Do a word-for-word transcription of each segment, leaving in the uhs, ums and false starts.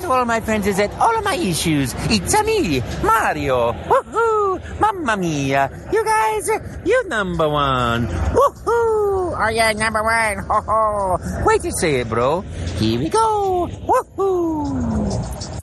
to all my friends at all of my issues. It's a me, Mario. Woohoo! Mamma mia! You guys, you number one. Woohoo! Are you number one? Ho ho! Wait to say it, bro. Here we go. Woohoo!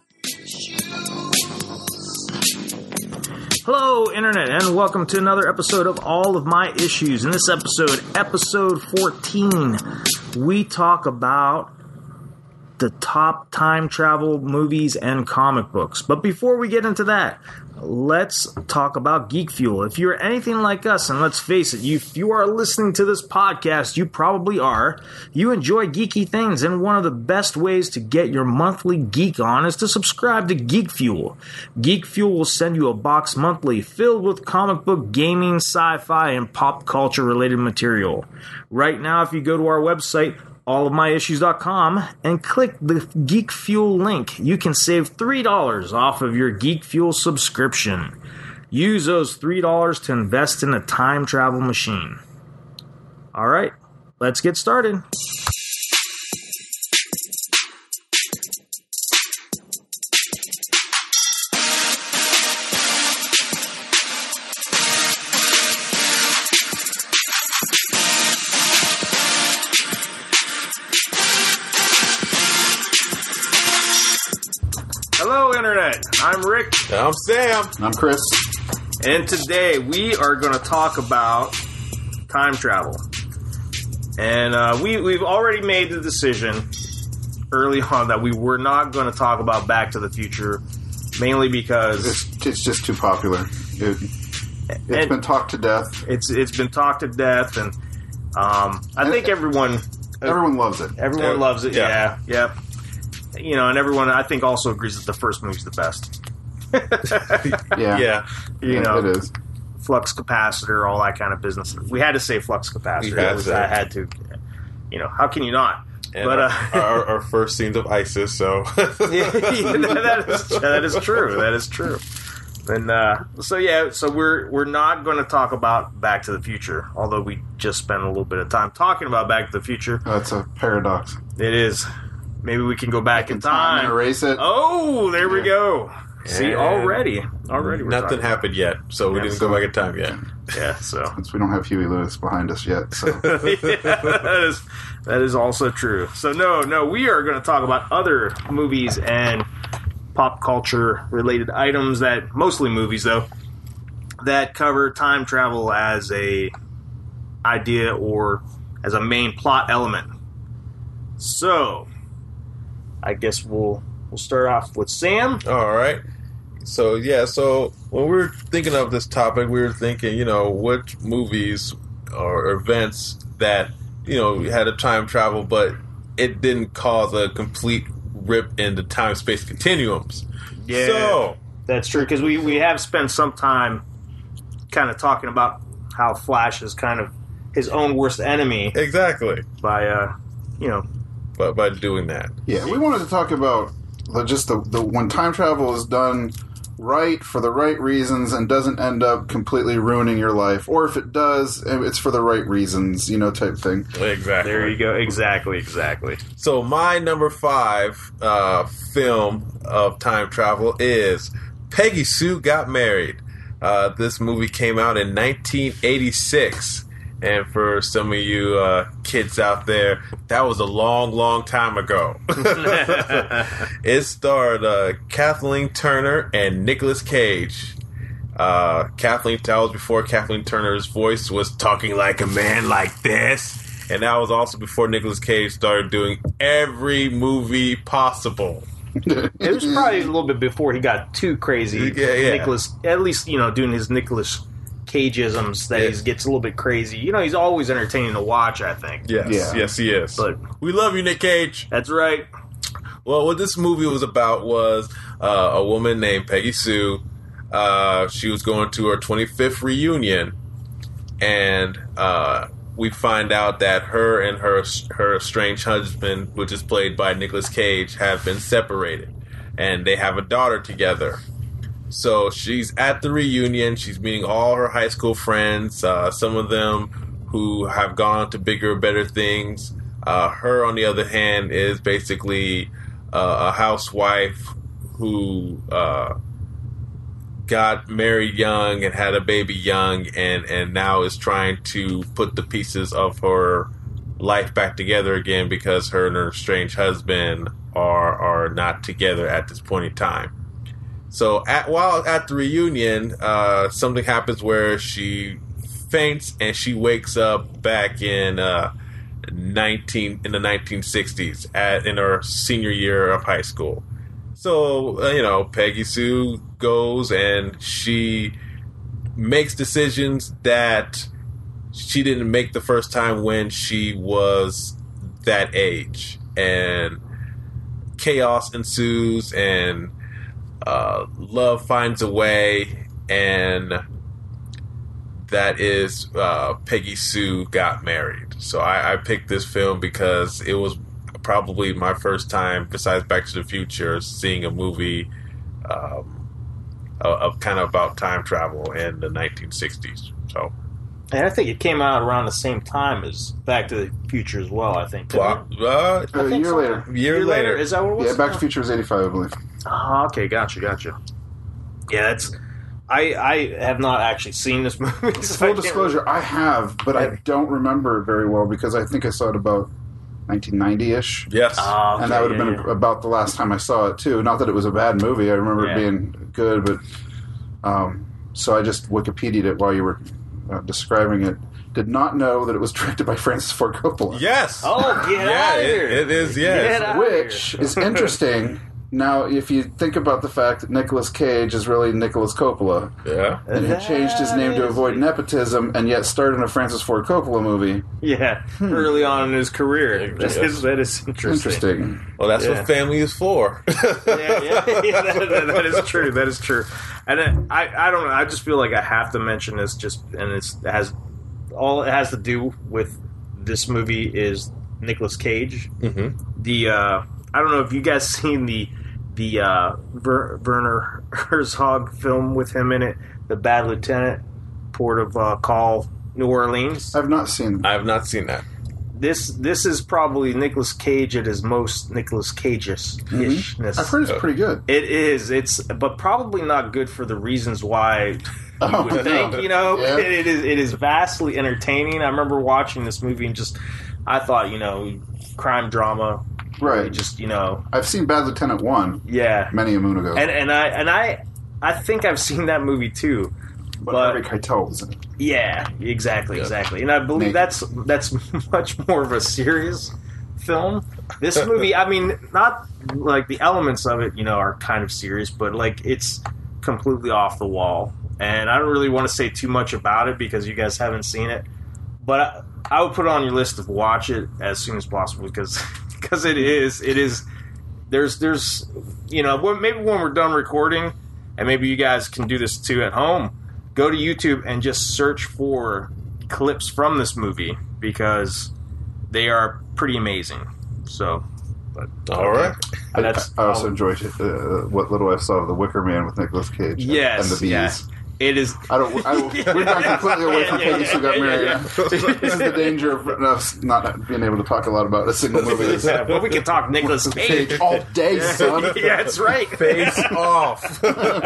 Hello, Internet, and welcome to another episode of All of My Issues. In this episode, episode fourteen, we talk about the top time travel movies and comic books. But before we get into that, let's talk about Geek Fuel. If you're anything like us, and let's face it, you, if you are listening to this podcast, you probably are, you enjoy geeky things, and one of the best ways to get your monthly geek on is to subscribe to Geek Fuel. Geek Fuel will send you a box monthly filled with comic book, gaming, sci-fi, and pop culture related material. Right now, if you go to our website, all of my issues dot com, and click the Geek Fuel link, you can save three dollars off of your Geek Fuel subscription. Use those three dollars to invest in a time travel machine. Alright, let's get started. Hello, Internet. I'm Rick. I'm Sam. I'm Chris. And today we are going to talk about time travel. And uh, we, we've already made the decision early on that we were not going to talk about Back to the Future, mainly because It's, it's just too popular. It, it's and been talked to death. it's it's been talked to death, and um, I think everyone Everyone loves it. everyone Yeah. loves it. Yeah, Yeah. yep. You know, and everyone I think also agrees that the first movie's the best. Yeah. Yeah. You Yeah, know, it is. flux capacitor, all that kind of business. We had to say flux capacitor. We had It was- to. I had to. You know, how can you not? And but our, uh, our, our first scenes of ISIS, so. yeah, yeah, that, that is that is true. That is true. And uh, so yeah, so we're we're not going to talk about Back to the Future, although we just spent a little bit of time talking about Back to the Future. That's a paradox. It is. Maybe we can go back in time. and erase it. Oh, there we Yeah. go. See, And already, already, we're Nothing talking. happened yet, so we Yeah, didn't so- go back in time yet. Yeah, so Since we don't have Huey Lewis behind us yet. So yeah, that is that is also true. So no, no, we are going to talk about other movies and pop culture related items that mostly movies though that cover time travel as a idea or as a main plot element. So, I guess we'll we'll start off with Sam. All right. So, yeah, so when we were thinking of this topic, we were thinking, you know, which movies or events that, you know, had a time travel, but it didn't cause a complete rip in the time-space continuums. Yeah. So, That's true, because we, we have spent some time kind of talking about how Flash is kind of his own worst enemy exactly. by, uh, you know, But by doing that. yeah, we wanted to talk about the, just the, the when time travel is done right for the right reasons and doesn't end up completely ruining your life, or if it does, it's for the right reasons, you know, type thing. Exactly. there you go. Exactly, exactly. So my number five uh, film of time travel is Peggy Sue Got Married. Uh, this movie came out in nineteen eighty-six. And for some of you uh, kids out there, that was a long, long time ago. It starred uh, Kathleen Turner and Nicolas Cage. Uh, Kathleen, that was before Kathleen Turner's voice was talking like a man like this. And that was also before Nicolas Cage started doing every movie possible. It was probably a little bit before he got too crazy. Yeah, yeah. Nicholas, at least, you know, doing his Nicolas Cage-isms that Yeah. he gets a little bit crazy. You know, he's always entertaining to watch, I think. Yes, Yeah. yes, he is. But we love you, Nick Cage. that's right. Well, what this movie was about was uh, a woman named Peggy Sue. Uh, she was going to her twenty-fifth reunion, and uh, we find out that her and her her estranged husband, which is played by Nicolas Cage, have been separated, and they have a daughter together. So she's at the reunion. She's meeting all her high school friends, uh, some of them who have gone on to bigger, better things. Uh, her, on the other hand, is basically uh, a housewife who uh, got married young and had a baby young, and, and now is trying to put the pieces of her life back together again because her and her estranged husband are are not together at this point in time. So at while at the reunion, uh, something happens where she faints and she wakes up back in uh, nineteen in the nineteen sixties at in her senior year of high school. So uh, you know, Peggy Sue goes and she makes decisions that she didn't make the first time when she was that age, and chaos ensues, and uh, love finds a way, and that is uh, Peggy Sue Got Married. So I, I picked this film because it was probably my first time, besides Back to the Future, seeing a movie um, of, of kind of about time travel in the nineteen sixties. So. And I think it came out around the same time as Back to the Future as well, I think. Well, uh, A year so. later. Year, year later. Is that what it was? Yeah, Back to the Future was eighty-five, I believe. Oh, okay, gotcha, gotcha. Yeah, that's... I, I have not actually seen this movie. So I Full can't disclosure, I have, but I don't remember it very well because I think I saw it about nineteen ninety-ish. Yes. Oh, okay, and that would have yeah, been yeah. about the last time I saw it, too. Not that it was a bad movie. I remember Yeah. it being good, but... Um, so I just Wikipedia'd it while you were uh, describing it. Did not know that it was directed by Francis Ford Coppola. Yes. Oh, get yeah, out of it- here. it is, yes. Get out of Which here. is interesting. Now, if you think about the fact that Nicolas Cage is really Nicolas Coppola, Yeah. and he changed his name to That avoid is- nepotism, and yet starred in a Francis Ford Coppola movie. Yeah, early on in his career. That is, that is interesting. Interesting. Well, that's Yeah. what family is for. yeah, yeah, yeah that, that- that is true. That is true. And then, I, I don't know. I just feel like I have to mention this. Just and it's, it has all it has to do with this movie is Nicolas Cage. Mm-hmm. The uh, I don't know if you guys seen the the uh, Ver, Werner Herzog film with him in it, The Bad Lieutenant, Port of uh, Call, New Orleans. I've not seen I have not seen that. This this is probably Nicolas Cage at his most Nicolas Cage-ishness. I've heard it's pretty good. It is. It's but probably not good for the reasons why Oh, you would think. You know, Yeah. it, it is. It is vastly entertaining. I remember watching this movie and just, I thought, you know, crime drama, where you Right. just, you know, I've seen Bad Lieutenant one yeah. many a moon ago. And and I and I I think I've seen that movie too. but but- Harvey Keitel was in it. Yeah, exactly, Yeah. exactly. And I believe Naked. that's that's much more of a serious film. This movie, I mean, not like the elements of it, you know, are kind of serious, but like it's completely off the wall. And I don't really want to say too much about it because you guys haven't seen it. But I, I would put it on your list of watch it as soon as possible because because it is it is there's there's you know when- maybe when we're done recording and maybe you guys can do this too at home. Go to YouTube and just search for clips from this movie because they are pretty amazing. So, but All right. I, that's I also enjoyed uh, what little I saw of The Wicker Man with Nicolas Cage. and- Yes, and the bees. yeah. It is. I don't. I, we've gone completely away from Yeah, yeah, Peggy Sue Got yeah, Married. yeah, This is the danger of us not being able to talk a lot about a single movie. Yeah, but we can talk Nicolas Cage. Cage all day, son. Yeah, that's right. Face off.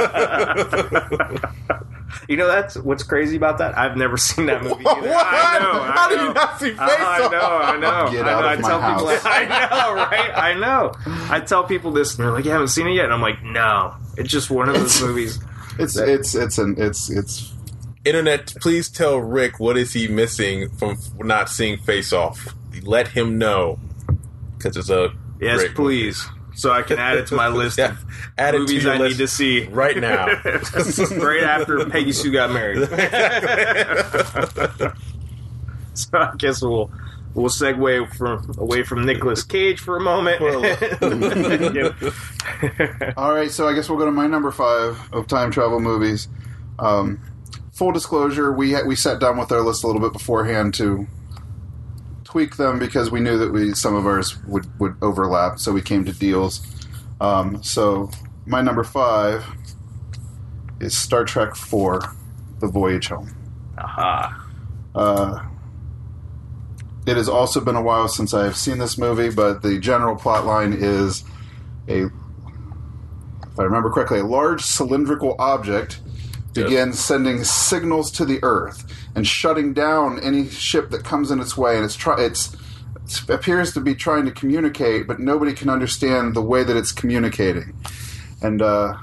You know that's what's crazy about that. I've never seen that movie. Either. What? I know. I How know. do you not see Face I Off? know, I know. Get I know. out I of my tell house. people, I know, right? I know. I tell people this, and they're like, "You haven't seen it yet," and I'm like, "No, it's just one of those It's- movies." It's it's it's an it's it's. Internet, please tell Rick what is he missing from not seeing Face Off. Let him know because it's a Yes, great please, so I can add it to my list Yeah. of Add it to movies your I list need to see right now. right after Peggy Sue got married. So I guess we'll we'll segue from away from Nicolas Cage for a moment. All right, so I guess we'll go to my number five of time travel movies. Um, full disclosure, we ha- we sat down with our list a little bit beforehand to tweak them because we knew that we some of ours would, would overlap, so we came to deals. Um, so my number five is Star Trek four, The Voyage Home. Aha. Uh, it has also been a while since I have seen this movie, but the general plot line is a, if I remember correctly, a large cylindrical object begins sending signals to the Earth and shutting down any ship that comes in its way. And it's try, it's, it appears to be trying to communicate, but nobody can understand the way that it's communicating. And uh,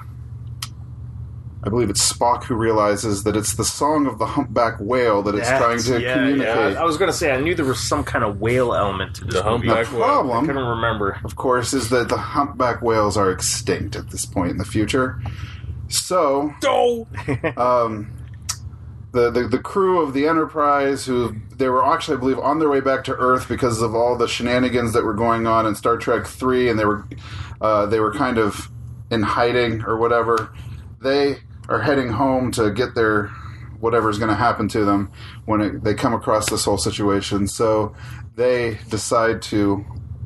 I believe it's Spock who realizes that it's the song of the humpback whale that it's That's- trying to yeah, communicate. yeah. I was going to say, I knew there was some kind of whale element to this The movie. humpback The whale. I problem, couldn't remember. of course, is that the humpback whales are extinct at this point in the future. So, Oh! um, the, the the crew of the Enterprise, who they were actually, I believe, on their way back to Earth because of all the shenanigans that were going on in Star Trek three, and they were uh, they were kind of in hiding or whatever. They are heading home to get their whatever's going to happen to them when it, they come across this whole situation. So they decide to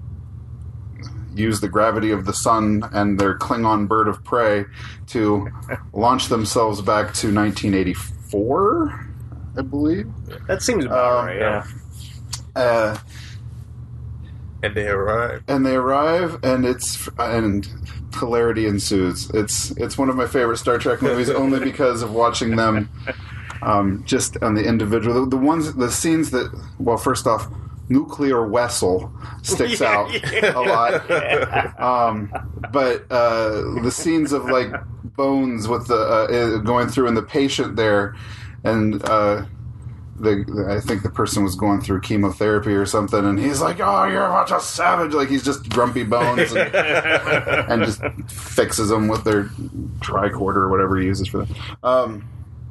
use the gravity of the sun and their Klingon bird of prey to launch themselves back to nineteen eighty-four, I believe. That seems about Um, right, yeah. Uh, And they arrive. and they arrive, and it's and hilarity ensues. It's it's one of my favorite Star Trek movies, only because of watching them um, just on the individual. The, the ones, the scenes that, well, first off, nuclear vessel sticks Yeah, out yeah. a lot. Um, but uh, the scenes of like Bones with the uh, going through and the patient there, and uh, the I think the person was going through chemotherapy or something, and he's like, "Oh, you're a bunch of savage!" Like he's just grumpy Bones, and, and just fixes them with their tricorder or whatever he uses for that. Um,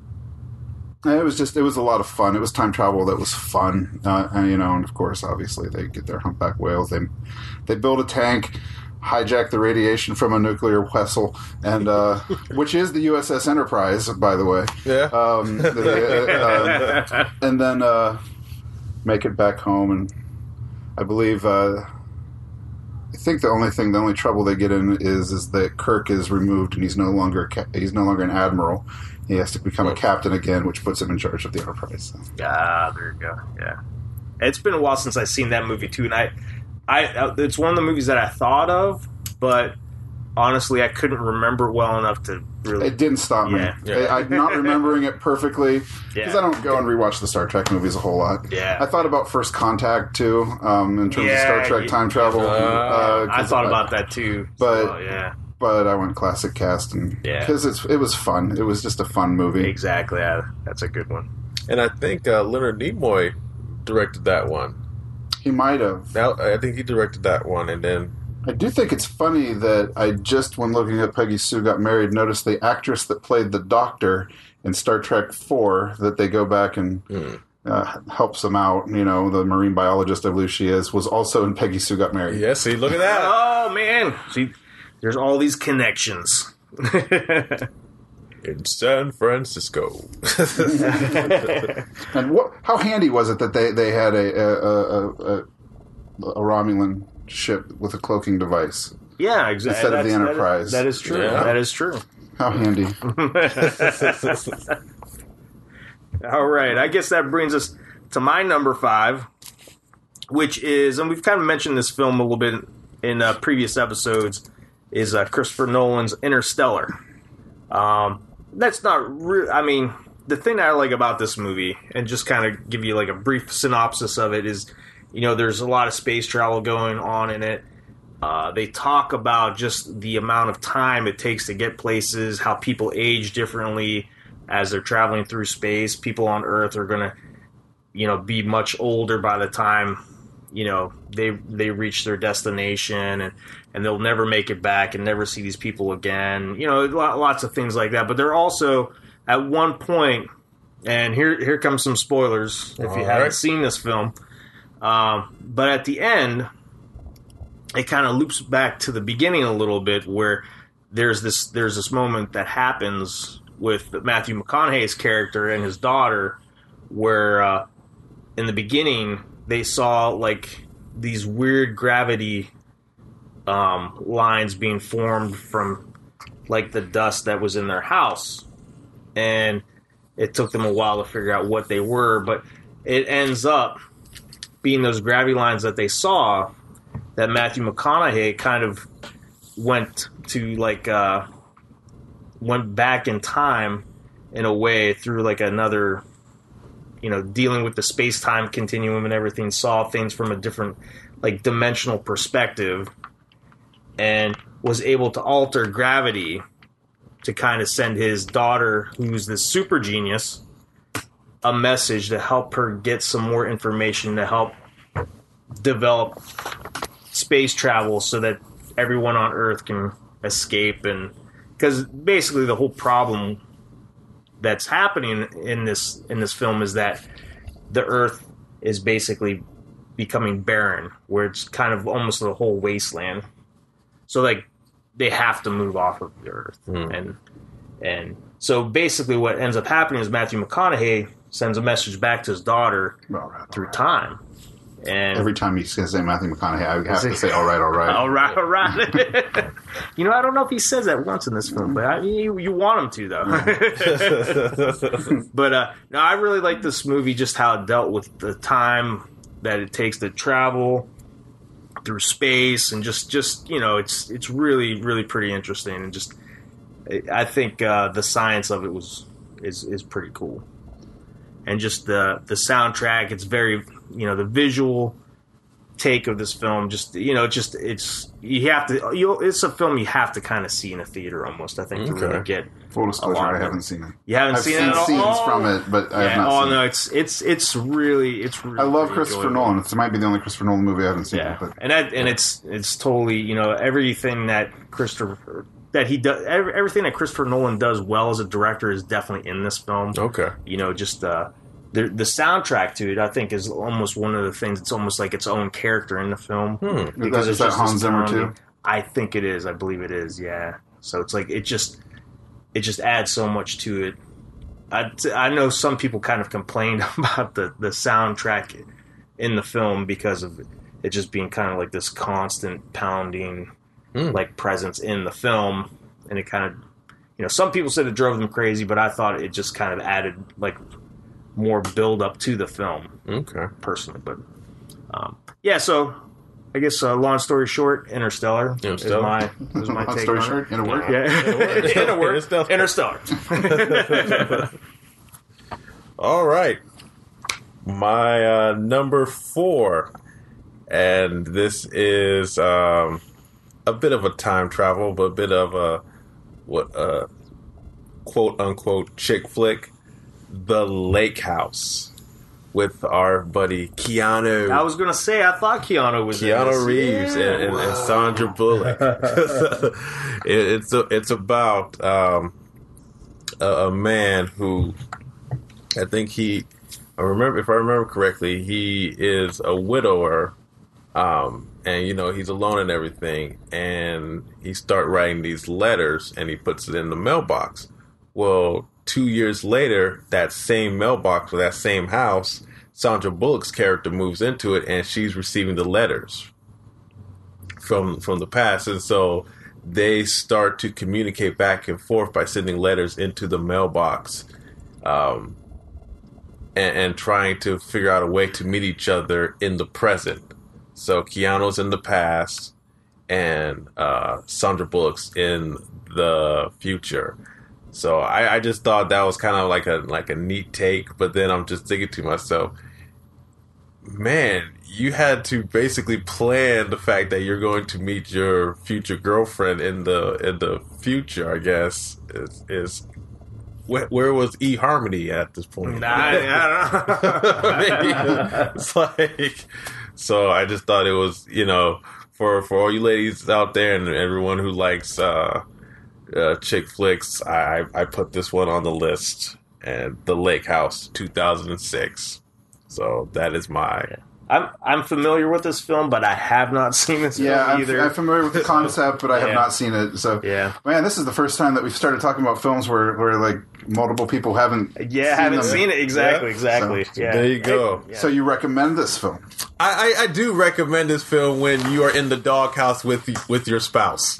and it was just it was a lot of fun. It was time travel that was fun, uh, and you know, and of course, obviously, they get their humpback whales. They they build a tank, hijack the radiation from a nuclear vessel, and uh, which is the U S S Enterprise, by the way. Yeah. Um, the, uh, and then uh, make it back home, and I believe uh, I think the only thing, the only trouble they get in is is that Kirk is removed, and he's no longer a ca- he's no longer an admiral. He has to become a captain again, which puts him in charge of the Enterprise. So. Ah, there you go. Yeah, it's been a while since I've seen that movie too, and I, I, it's one of the movies that I thought of, but honestly, I couldn't remember it well enough to really. It didn't stop me. Yeah. Yeah. I, I'm not remembering it perfectly because Yeah. I don't go and rewatch the Star Trek movies a whole lot. Yeah. I thought about First Contact too, um, in terms Yeah, of Star Trek you- time travel. Uh, uh, I 'cause thought about that too. but- so, yeah, but I went classic cast, and Yeah. because it's it was fun. It was just a fun movie. exactly. Yeah, that's a good one. And I think uh, Leonard Nimoy directed that one. He might have. Now, I think he directed that one, and then I do think it's funny that I just, when looking at Peggy Sue Got Married, noticed the actress that played the Doctor in Star Trek four, that they go back and Hmm. uh, helps them out, you know, the marine biologist I believe she is, was also in Peggy Sue Got Married. yeah, see, look at that. Oh man, see, there's all these connections. In San Francisco. And what? How handy was it that they, they had a a, a, a a Romulan ship with a cloaking device? Yeah, exactly. Instead of the Enterprise. That is true. Yeah. That is true. How handy. All right, I guess that brings us to my number five, which is, and we've kind of mentioned this film a little bit in uh, previous episodes, is uh, Christopher Nolan's Interstellar. Um, that's not real. I mean, the thing I like about this movie, and just kind of give you like a brief synopsis of it, is, you know, there's a lot of space travel going on in it. Uh, they talk about just the amount of time it takes to get places, how people age differently as they're traveling through space. People on Earth are going to, you know, be much older by the time, you know, they they reach their destination, and, and they'll never make it back and never see these people again. You know, lo- lots of things like that. But they're also, at one point, and here here comes some spoilers if you All haven't right. seen this film, um, but at the end, it kind of loops back to the beginning a little bit, where there's this there's this moment that happens with Matthew McConaughey's character and his daughter, where uh, in the beginning they saw like these weird gravity um, lines being formed from like the dust that was in their house, and it took them a while to figure out what they were, but it ends up being those gravity lines that they saw, that Matthew McConaughey kind of went to like uh, went back in time in a way through like another, you know, dealing with the space-time continuum and everything, saw things from a different like dimensional perspective, and was able to alter gravity to kind of send his daughter, who's this super genius, a message to help her get some more information to help develop space travel so that everyone on Earth can escape. And because basically the whole problem that's happening in this in this film is that the Earth is basically becoming barren, where it's kind of almost a whole wasteland. So like they have to move off of the Earth, mm. and and so basically what ends up happening is Matthew McConaughey sends a message back to his daughter all right, all through right. time. And every time he's going to say Matthew McConaughey, I have to say, all right, all right. All right, all right. You know, I don't know if he says that once in this film, but I, you, you want him to, though. But uh, no, I really like this movie, just how it dealt with the time that it takes to travel through space, and just, just you know, it's it's really, really pretty interesting. And just, I think uh, the science of it was is is pretty cool. And just the the soundtrack, it's very, you know, the visual take of this film, just, you know, just, it's, you have to, you it's a film you have to kind of see in a theater almost, I think, okay. to really get Full disclosure, I haven't it. seen it. You haven't I've seen, seen it at all? scenes from it, but I yeah, have not oh, seen no, it. it's, it's, it's really, it's really I love really Christopher enjoyable. Nolan. It might be the only Christopher Nolan movie I haven't seen. Yeah, But, and that, and it's, it's totally, you know, everything that Christopher, that he does, everything that Christopher Nolan does well as a director is definitely in this film. Okay. You know, just, uh, The the soundtrack to it, I think, is almost one of the things. It's almost like its own character in the film. Hmm. Because is it's that just Hans Zimmer astounding. too? I think it is. I believe it is. Yeah. So it's like it just it just adds so much to it. I, I know some people kind of complained about the, the soundtrack in the film because of it just being kind of like this constant pounding Hmm. like presence in the film, and it kind of, you know, some people said it drove them crazy, but I thought it just kind of added like more build up to the film, Okay. personally. But um, yeah, so I guess uh, long story short, Interstellar, Interstellar. is my is my Long take story on short, it. in a word. Yeah, in a word, Interstellar. Interstellar. All right. My uh, number four, and this is um, a bit of a time travel, but a bit of a what uh, quote unquote chick flick, The Lake House, with our buddy Keanu. I was gonna say I thought Keanu was in Keanu this. Reeves Yeah. and, and, and Sandra Bullock. it, it's a, it's about um, a, a man who, I think he, I remember if I remember correctly, he is a widower, um, and you know he's alone and everything, and he start writing these letters and he puts it in the mailbox. Well, two years later, that same mailbox or that same house, Sandra Bullock's character moves into it, and she's receiving the letters from from the past, and so they start to communicate back and forth by sending letters into the mailbox, um, and, and trying to figure out a way to meet each other in the present. So Keanu's in the past, and uh, Sandra Bullock's in the future. So I, I just thought that was kind of like a like a neat take, but then I'm just thinking to myself, man, you had to basically plan the fact that you're going to meet your future girlfriend in the in the future. I guess is is where, where was eHarmony at this point? Nah, I don't know. Maybe. It's like, so I just thought it was, you know, for for all you ladies out there and everyone who likes uh, uh, chick flicks, I I put this one on the list, and The Lake House, two thousand six. So that is my. I'm I'm familiar with this film, but I have not seen this Yeah, film I'm, either. I'm familiar with the concept, but I have Yeah. not seen it. So, Yeah. man, this is the first time that we've started talking about films where, where like multiple people haven't. yeah, seen haven't them. seen it exactly, Yeah. exactly. So- yeah. There you go. Yeah. So you recommend this film? I, I, I do recommend this film when you are in the doghouse with the, with your spouse.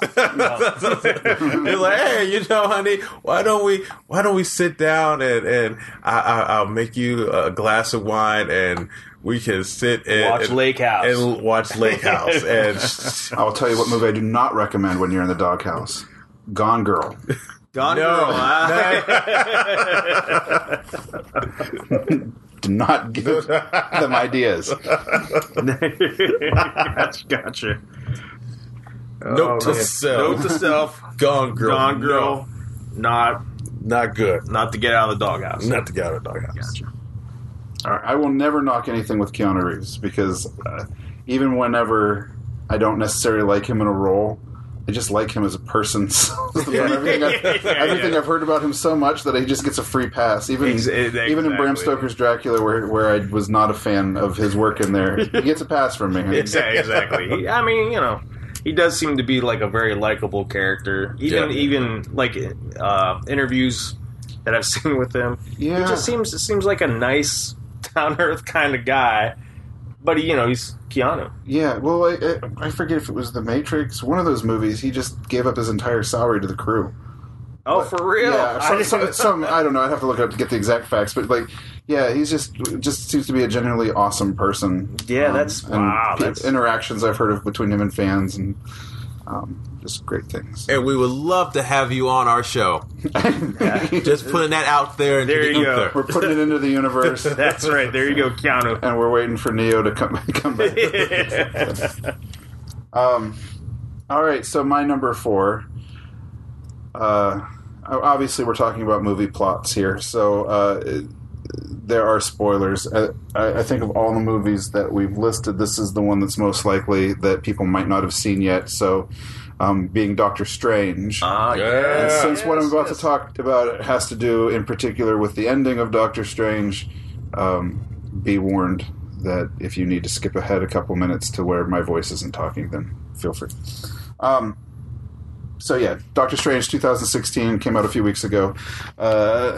You're like, hey, you know, honey, why don't we why don't we sit down and and I, I, I'll make you a glass of wine and we can sit and Watch and, Lake House. and watch Lake House. And I will tell you what movie I do not recommend when you're in the doghouse. Gone Girl. Gone no, Girl. Do not give them ideas. gotcha. gotcha. note to man. self. Note to self. Gone Girl. Gone Girl. Not No, not good. not to get out of the doghouse. Not to get out of the doghouse. Gotcha. All right, I will never knock anything with Keanu Reeves because uh, even whenever I don't necessarily like him in a role, I just like him as a person. So everything, I've, everything I've heard about him so much that he just gets a free pass. Even Ex- exactly. even in Bram Stoker's Dracula, where where I was not a fan of his work in there, he gets a pass from me. Exactly. exactly. He, I mean, you know, he does seem to be like a very likable character. Even Yeah. even like uh, interviews that I've seen with him, Yeah. he just seems seems like a nice, down to earth kind of guy. But he, you know, he's Keanu. Yeah, well, I, I, I forget if it was The Matrix, one of those movies. He just gave up his entire salary to the crew. Oh, for real? Yeah, some, I, some, some, I don't know. I'd have to look it up to get the exact facts, but like, yeah, he's just just seems to be a genuinely awesome person. Yeah, that's- and wow, pe- that's- interactions I've heard of between him and fans, and um, just great things. And we would love to have you on our show. Just putting that out there. Into There the you go. ether. We're putting it into the universe, That's right. There you go, Keanu. and we're waiting for Neo to come come back. Um, all right, so my number four. Uh, obviously, we're talking about movie plots here, so uh, there are spoilers. I, I think of all the movies that we've listed, this is the one that's most likely that people might not have seen yet. So, um, being Doctor Strange. Ah, Yeah. And since what I'm about yes. to talk about has to do in particular with the ending of Doctor Strange, um, be warned that if you need to skip ahead a couple minutes to where my voice isn't talking, then feel free. Um, so yeah, Doctor Strange twenty sixteen came out a few weeks ago. Uh,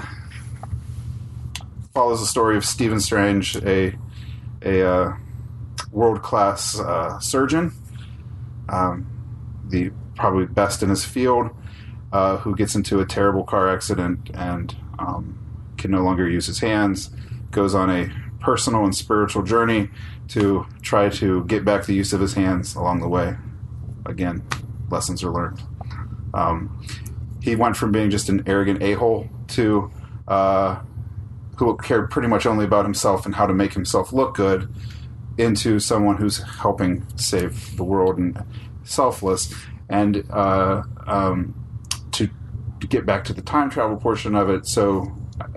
follows the story of Stephen Strange, a a uh, world class uh, surgeon, um, the probably best in his field, uh, who gets into a terrible car accident and um, can no longer use his hands. Goes on a personal and spiritual journey to try to get back the use of his hands along the way. Again, lessons are learned. Um, he went from being just an arrogant a-hole to uh, who cared pretty much only about himself and how to make himself look good into someone who's helping save the world and selfless. And uh, um, to, to get back to the time travel portion of it, so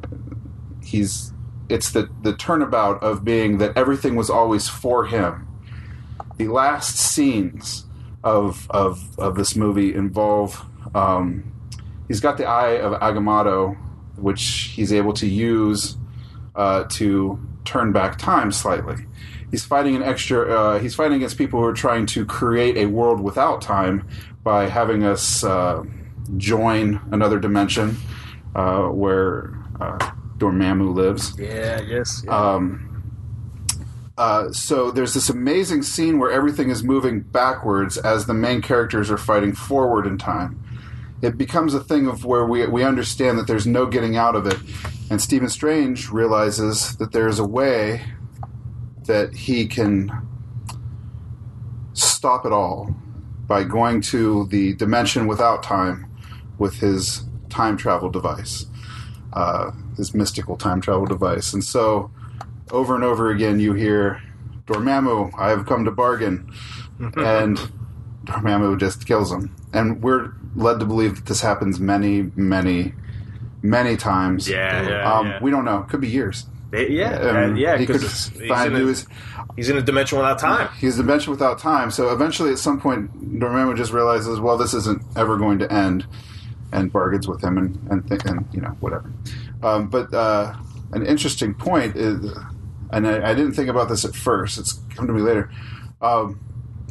he's it's the, the turnabout of being that everything was always for him. The last scenes of of, of this movie involve um, he's got the Eye of Agamotto, which he's able to use uh, to turn back time slightly. He's fighting an extra. Uh, he's fighting against people who are trying to create a world without time by having us uh, join another dimension uh, where uh, Dormammu lives. Yeah, yes. Yeah. Um, uh, so there's this amazing scene where everything is moving backwards as the main characters are fighting forward in time. It becomes a thing of where we we understand that there's no getting out of it, and Stephen Strange realizes that there's a way that he can stop it all by going to the dimension without time with his time travel device. Uh, his mystical time travel device. And so, over and over again, you hear, Dormammu, I have come to bargain. And Dormammu just kills him. And we're led to believe that this happens many, many, many times. Yeah, yeah, um, yeah. We don't know. It could be years. They- yeah, Um, uh, yeah, he could because he's, find in he a- was, he's in a dimension without time. he's a dimension without time. So eventually, at some point, Dormammu just realizes, well, this isn't ever going to end, and bargains with him, and and, th- and you know whatever. Um, but uh, an interesting point is, and I, I didn't think about this at first. It's come to me later. Um,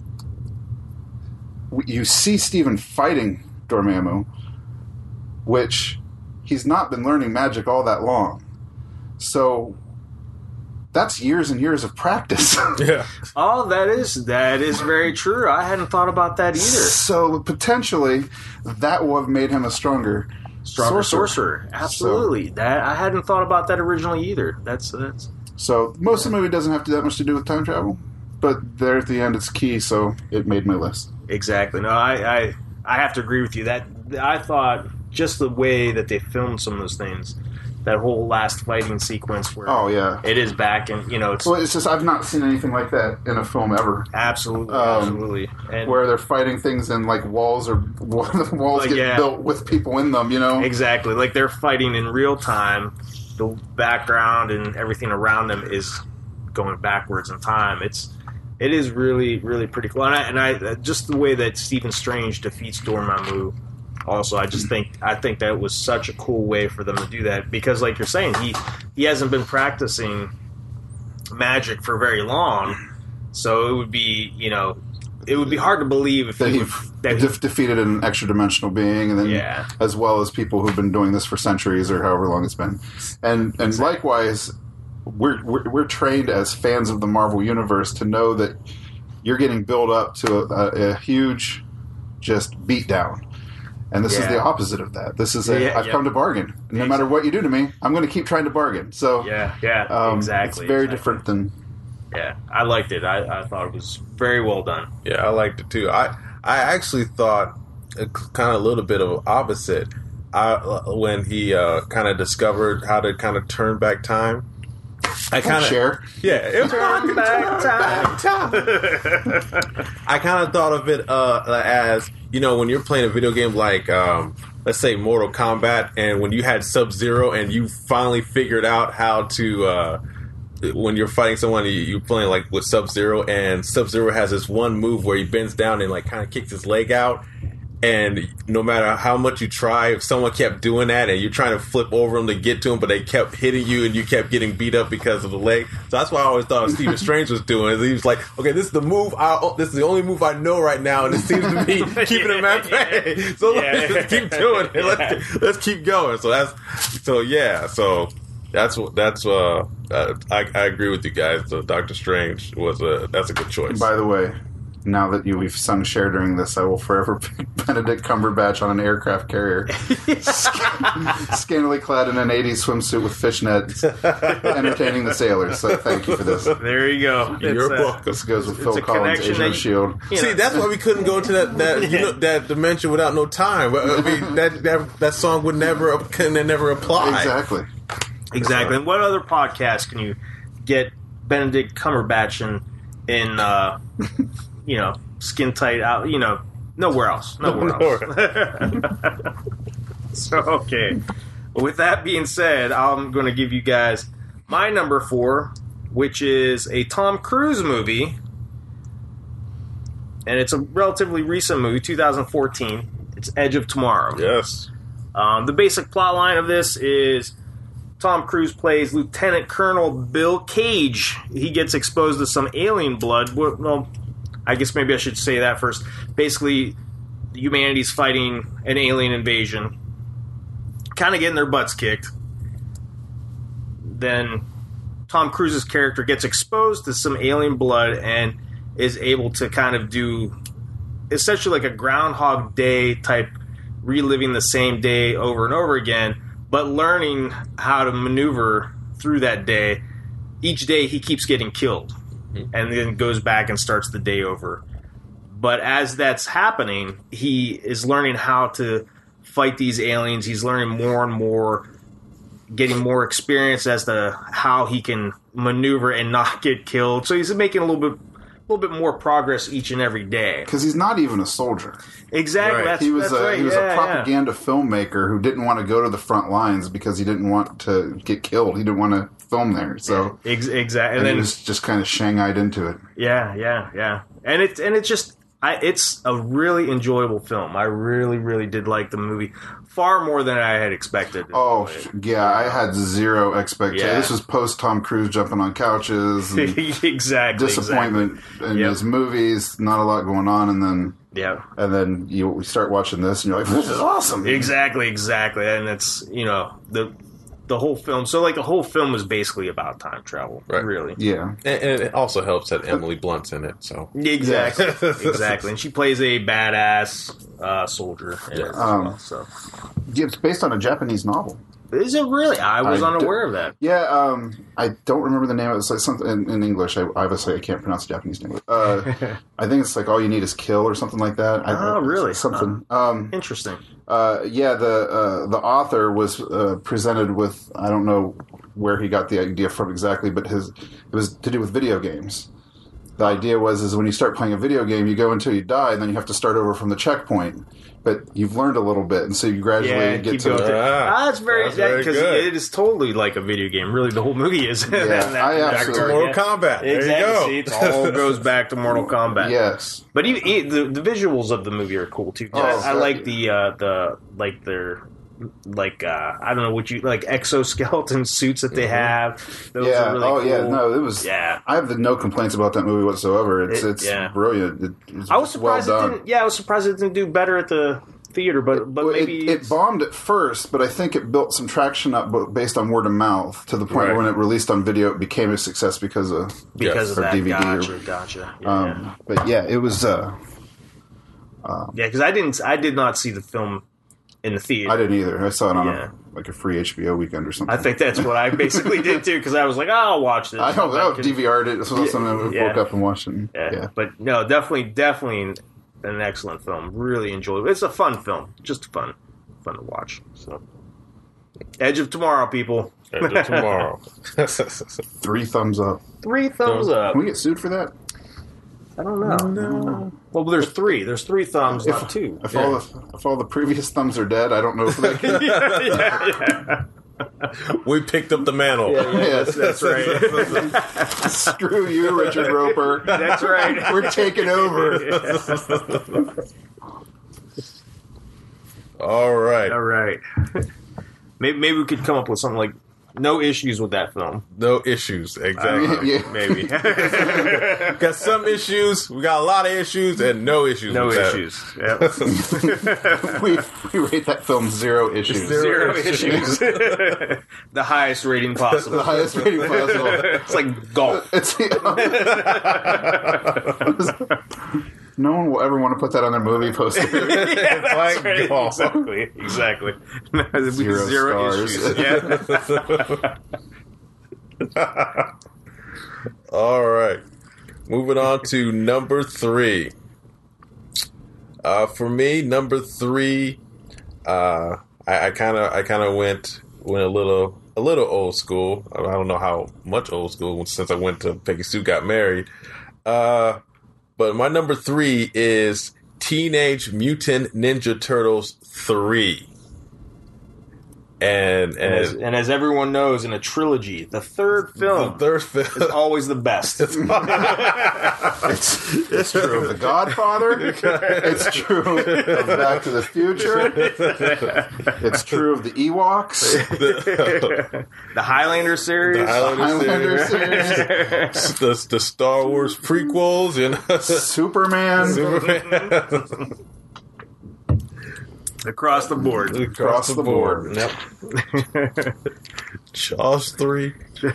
you see Stephen fighting Dormammu, which he's not been learning magic all that long. So that's years and years of practice. Yeah. Oh, that is that is very true. I hadn't thought about that either. So potentially, that will have made him a stronger, Stronger sorcerer. sorcerer, absolutely. That I hadn't thought about that originally either. That's that's So most of the movie doesn't have to that much to do with time travel, but there at the end it's key, so it made my list. Exactly. No, I, I I have to agree with you. That I thought just the way that they filmed some of those things, that whole last fighting sequence where Oh yeah, it is back and you know it's well, it's just I've not seen anything like that in a film ever. absolutely Um, absolutely and Where they're fighting things and like walls or the walls Like, get yeah. built with people in them, you know. exactly like they're fighting in real time. The background and everything around them is going backwards in time. It's it is really really pretty cool. And I, and I just the way that Stephen Strange defeats Dormammu. Also, I just think I think that was such a cool way for them to do that because, like you're saying, he he hasn't been practicing magic for very long, so it would be you know it would be hard to believe if That he he would, that he, def- defeated an extra dimensional being, and then Yeah. as well as people who've been doing this for centuries or however long it's been, and and likewise, we're, we're we're trained as fans of the Marvel universe to know that you're getting built up to a, a, a huge just beatdown. And this is Yeah. the opposite of that. This is a, Yeah, I've yeah. come to bargain. No matter what you do to me, I'm going to keep trying to bargain. So yeah yeah um, exactly it's very exactly. different than Yeah, I liked it. I, I thought it was very well done. Yeah, I liked it too. I I actually thought kind of a little bit of opposite. I uh, when he uh, kind of discovered how to kind of turn back time. I kind of share. Yeah, it, Turn back time. I kind of thought of it uh, as, you know, when you're playing a video game like, um, let's say, Mortal Kombat, and when you had Sub-Zero and you finally figured out how to, uh, when you're fighting someone, you- you're playing like with Sub-Zero, and Sub-Zero has this one move where he bends down and like kind of kicks his leg out. And no matter how much you try, if someone kept doing that and you're trying to flip over them to get to them, but they kept hitting you and you kept getting beat up because of the leg. So that's what I always thought Stephen Strange was doing. He was like, okay, this is the move. I, this is the only move I know right now, and it seems to be keeping him at bay. So Yeah. let's just keep doing it. Let's, let's keep going. So that's so yeah. So that's what that's uh, uh I, I agree with you guys. So Doctor Strange was a that's a good choice. By the way, now that you we've sung Cher during this, I will forever pick Benedict Cumberbatch on an aircraft carrier, scantily clad in an eighties swimsuit with fishnets, entertaining the sailors. So thank you for this. There you go. You're It's, uh, welcome. This goes with It's Phil a Collins' connection Agent that of you- Shield. you See, know, that's why we couldn't go to that that you know, that dimension without no time. I mean, that that, that song would never can never apply. Exactly. exactly. And what other podcast can you get Benedict Cumberbatch in, in uh, you know, skin tight out? You know, nowhere else. Nowhere else. So, okay. Well, with that being said, I'm going to give you guys my number four, which is a Tom Cruise movie. And it's a relatively recent movie, two thousand fourteen. It's Edge of Tomorrow. Yes. Um, the basic plot line of this is Tom Cruise plays Lieutenant Colonel Bill Cage. He gets exposed to some alien blood. Well, I guess maybe I should say that first. Basically, humanity's fighting an alien invasion, kind of getting their butts kicked. Then Tom Cruise's character gets exposed to some alien blood and is able to kind of do essentially like a Groundhog Day type, reliving the same day over and over again, but learning how to maneuver through that day. Each day he keeps getting killed and then goes back and starts the day over. But as that's happening, he is learning how to fight these aliens. He's learning more and more, getting more experience as to how he can maneuver and not get killed. So he's making a little bit a little bit more progress each and every day. Because he's not even a soldier. Exactly. Right. That's, He was that's a right. he was yeah, a propaganda filmmaker who didn't want to go to the front lines because he didn't want to get killed. He didn't want to film there. So Yeah. Ex- exactly. and And he then was just kind of shanghaied into it. yeah, yeah, yeah. And it's and it's just I, it's a really enjoyable film. I really, really did like the movie far more than I had expected. Oh sh- yeah, I had zero expectations. Yeah. This was post Tom Cruise jumping on couches, and exactly. disappointment in Yep. his movies. Not a lot going on, and then Exactly. Yeah. and then you start watching this, and you're like, "This is awesome!" Exactly, exactly. And it's, you know, the the whole film. So, like, the whole film is basically about time travel, Right. really. Yeah, And, and it also helps that Emily Blunt's in it. So Exactly, exactly. And she plays a badass uh, soldier in it as Um, well, so. Yeah, it's based on a Japanese novel. Is it really? I was I unaware d- of that. Yeah, um, I don't remember the name. It's like something in, in English. I obviously I can't pronounce the Japanese name. Uh, I think it's like All You Need Is Kill or something like that. I, Oh, really? Something. Um, Interesting. uh, yeah, the uh, the author was uh, presented with, I don't know where he got the idea from exactly, but his it was to do with video games. The idea was is when you start playing a video game, you go until you die, and then you have to start over from the checkpoint. But you've learned a little bit, and so you gradually Yeah, get keep to going. the, Ah, Ah, that's very that's very because good. it is totally like a video game. Really, the whole movie is. Yeah, I Back to absolutely- Mortal Kombat. There Exactly. you See, go. it all goes back to Mortal Kombat. yes. But even, even the, the visuals of the movie are cool too. Oh, I, I so- like the uh, the like their like uh, I don't know what you like exoskeleton suits that they have. Those Yeah. are really oh, cool. yeah. No, it was. Yeah. I have the, no complaints about that movie whatsoever. It's It- it's yeah. brilliant. It, it's I was just well surprised it done. didn't. Yeah, I was surprised it didn't do better at the theater. But but Well, it- maybe it, bombed at first, but I think it built some traction up bo- based on word of mouth to the point Right. where when it released on video, it became a success because of. because of or that. D V D or- Gotcha, gotcha. Yeah, Um, but yeah, it was. Uh, yeah. Because I didn't. I did not see the film in the theater. I didn't either. I saw it on Yeah. a, like a free H B O weekend or something. I think that's what I basically did too. Because I was like, oh, I'll watch this. I don't Go know. back and- D V R'd it. This was something I Yeah. woke up and watched. And, Yeah. yeah. But no, definitely, definitely an excellent film. Really enjoyable. It's a fun film. Just fun, fun to watch. So, Edge of Tomorrow, people. Edge of Tomorrow. Three thumbs up. Three thumbs up. Can we get sued for that? I don't know. No. Well, there's three. There's three thumbs, not two. If all the if all the previous thumbs are dead, I don't know if they can. yeah, yeah, yeah. We picked up the mantle. Yes. That's right. Screw you, Richard Roper. That's right. We're taking over. All right. All right. Maybe, maybe we could come up with something like no issues with that film. No issues. Exactly. Yeah. Maybe. Got some issues. We got a lot of issues and no issues. No with that. issues. Yep. we, we rate that film zero issues. Zero issues. The highest rating possible. The highest rating possible. It's like golf. It's, no one will ever want to put that on their movie poster. Yeah, that's Like right. golf. Exactly. Exactly. Zero stars. issues. Yeah. All right. Moving on to number three. Uh, for me, number three, uh, I kind of, I kind of went went a little, a little old school. I don't know how much old school since I went to Peggy Sue Got Married. Uh, but my number three is Teenage Mutant Ninja Turtles three. And And as, and and as everyone knows, in a trilogy, the third film the third is film. always the best. It's, it's true of The Godfather. It's true of Back to the Future. It's true of the Ewoks. The Highlander series. The Highlander Highlander series. series. the, the Star Wars prequels, you know. Superman. Superman. Across the board. Across the board. Yep. Jaws three.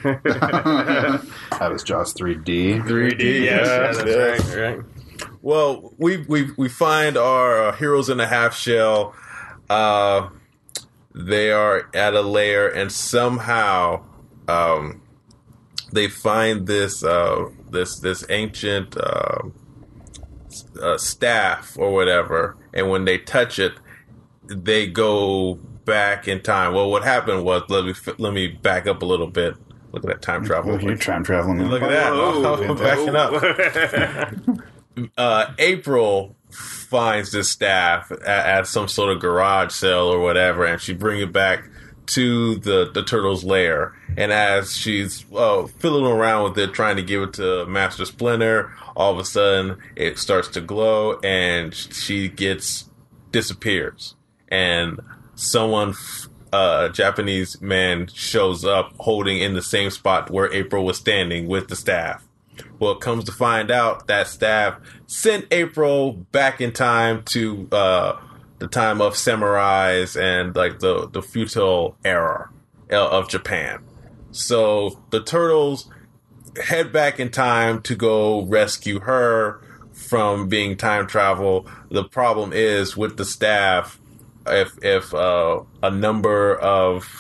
That was Jaws three D. three D. Yeah, Yeah, that's yeah. right. Right. Well, we we we find our uh, heroes in a half shell. Uh, they are at a lair, and somehow um, they find this uh, this this ancient uh, uh, staff or whatever. And when they touch it, they go back in time. Well, what happened was let me let me back up a little bit. Look at that time travel. Oh, you're time traveling. Look at that. Whoa. I'm backing up. uh, April finds this staff at, at some sort of garage sale or whatever, and she brings it back to the, the turtle's lair. And as she's uh, fiddling around with it, trying to give it to Master Splinter, all of a sudden it starts to glow, and she gets disappears. And someone, uh, a Japanese man, shows up holding in the same spot where April was standing with the staff. Well, it comes to find out that staff sent April back in time to uh, the time of samurais and like the, the feudal era of Japan. So the turtles head back in time to go rescue her from being time travel. The problem is with the staff, if if uh, a number of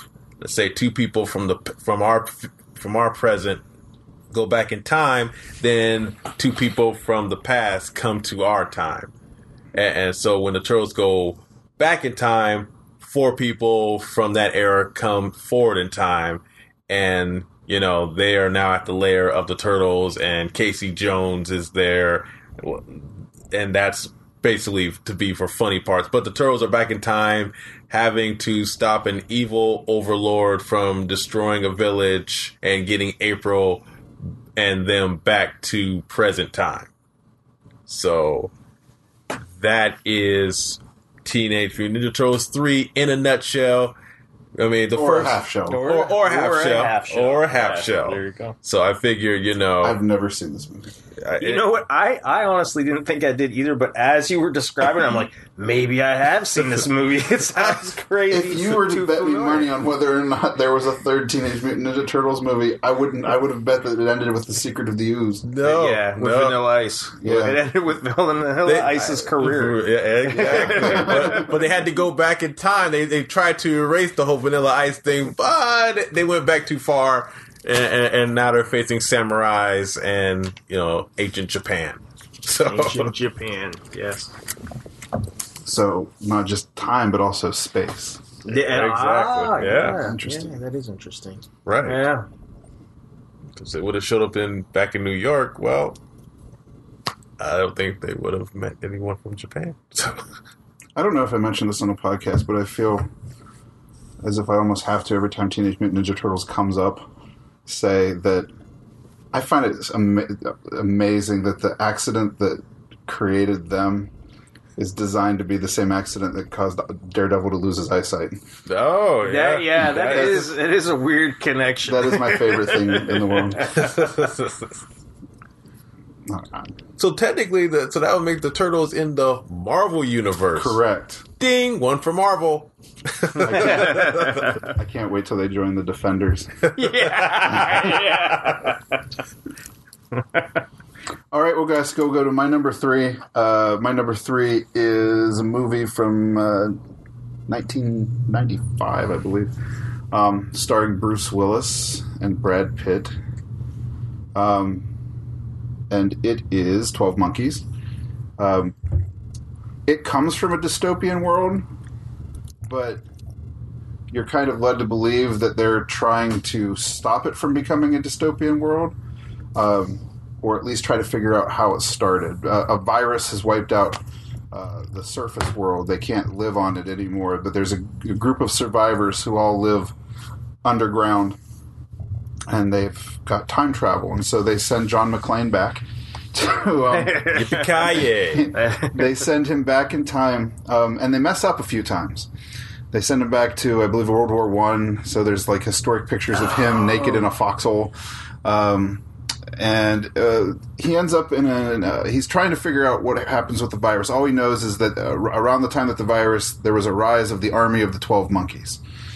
let's say two people from the from our from our present go back in time, then two people from the past come to our time. And, and so when the Turtles go back in time, four people from that era come forward in time, and you know they are now at the lair of the Turtles, and Casey Jones is there, and that's basically to be for funny parts. But the Turtles are back in time, having to stop an evil overlord from destroying a village and getting April and them back to present time. So that is Teenage Mutant Ninja Turtles three in a nutshell. I mean, the or first a half shell. or, or, or, half, or shell, a half shell, or a half yeah, shell. There you go. So I figure, you know, I've never seen this movie. I, You know what? I, I honestly didn't think I did either, but as you were describing, I'm like, maybe I have seen this movie. It sounds crazy. If you were to Too bet me familiar. money on whether or not there was a third Teenage Mutant Ninja Turtles movie, I wouldn't. I would have bet that it ended with The Secret of the Ooze. no, yeah, with no. Vanilla Ice. Yeah. It ended with Vanilla They- Ice's career. Yeah, exactly. but, but they had to go back in time. They they tried to erase the whole Vanilla Ice thing, but they went back too far, and, and, and now they're facing samurais and you know ancient Japan. So Ancient Japan, yes. So not just time, but also space. Yeah, exactly. ah, Yeah. Interesting. Yeah, that is interesting. right, Yeah. because it would have showed up in back in New York. Well, I don't think they would have met anyone from Japan. So I don't know if I mentioned this on a podcast, but I feel as if I almost have to every time Teenage Mutant Ninja Turtles comes up, say that I find it ama- amazing that the accident that created them is designed to be the same accident that caused Daredevil to lose his eyesight. oh yeah, That, yeah, that That is, it is a weird connection. That is my favorite thing in the world. Oh, God. So technically, the, so that would make the Turtles in the Marvel universe. Correct. Ding, one for Marvel. I can't wait till they join the Defenders. yeah. All right, well, guys, go go to my number three. Uh, my number three is a movie from uh, nineteen ninety-five, I believe, um, starring Bruce Willis and Brad Pitt. Um, and it is twelve Monkeys. Um, it comes from a dystopian world, but you're kind of led to believe that they're trying to stop it from becoming a dystopian world. Um, or at least try to figure out how it started. Uh, a virus has wiped out uh, the surface world. They can't live on it anymore, but there's a, a group of survivors who all live underground, and they've got time travel, and so they send John McClane back to... Um, Yippee-ki-yay. they send him back in time, um, and they mess up a few times. They send him back to, I believe, World War One, so there's like historic pictures of him naked in a foxhole. Um... And uh, he ends up in a... Uh, he's trying to figure out what happens with the virus. All he knows is that uh, around the time that the virus... There was a rise of the army of the twelve Monkeys.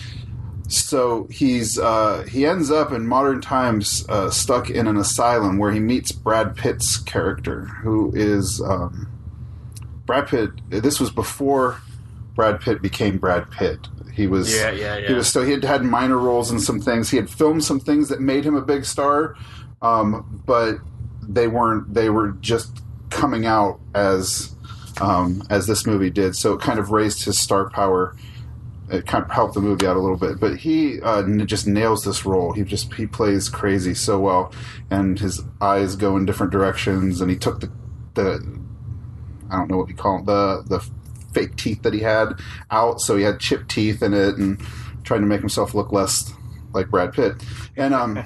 So he's uh, he ends up in modern times uh, stuck in an asylum where he meets Brad Pitt's character, who is... Um, Brad Pitt... This was before Brad Pitt became Brad Pitt. He was... Yeah, yeah, yeah. He was still... He had had minor roles in some things. He had filmed some things that made him a big star... Um, but they weren't. They were just coming out as um, as this movie did. So it kind of raised his star power. It kind of helped the movie out a little bit. But he uh, n- just nails this role. He just he plays crazy so well, and his eyes go in different directions. And he took the the I don't know what you call it, the the fake teeth that he had out. So he had chipped teeth in it, and trying to make himself look less like Brad Pitt. And um.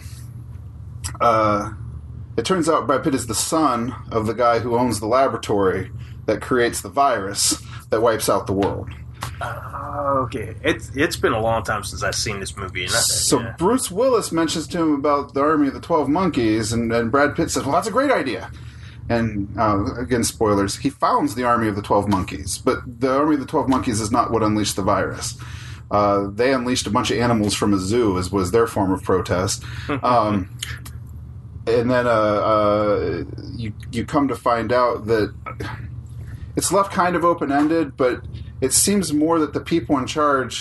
Uh, it turns out Brad Pitt is the son of the guy who owns the laboratory that creates the virus that wipes out the world. Oh, okay. It's it's been a long time since I've seen this movie. And I, So yeah. Bruce Willis mentions to him about the army of the twelve Monkeys, and, and Brad Pitt says, well, that's a great idea. And, uh, again, spoilers, he founds the army of the twelve Monkeys, but the army of the twelve Monkeys is not what unleashed the virus. Uh, they unleashed a bunch of animals from a zoo, as was their form of protest. Um, and then uh, uh, you you come to find out that it's left kind of open-ended, but it seems more that the people in charge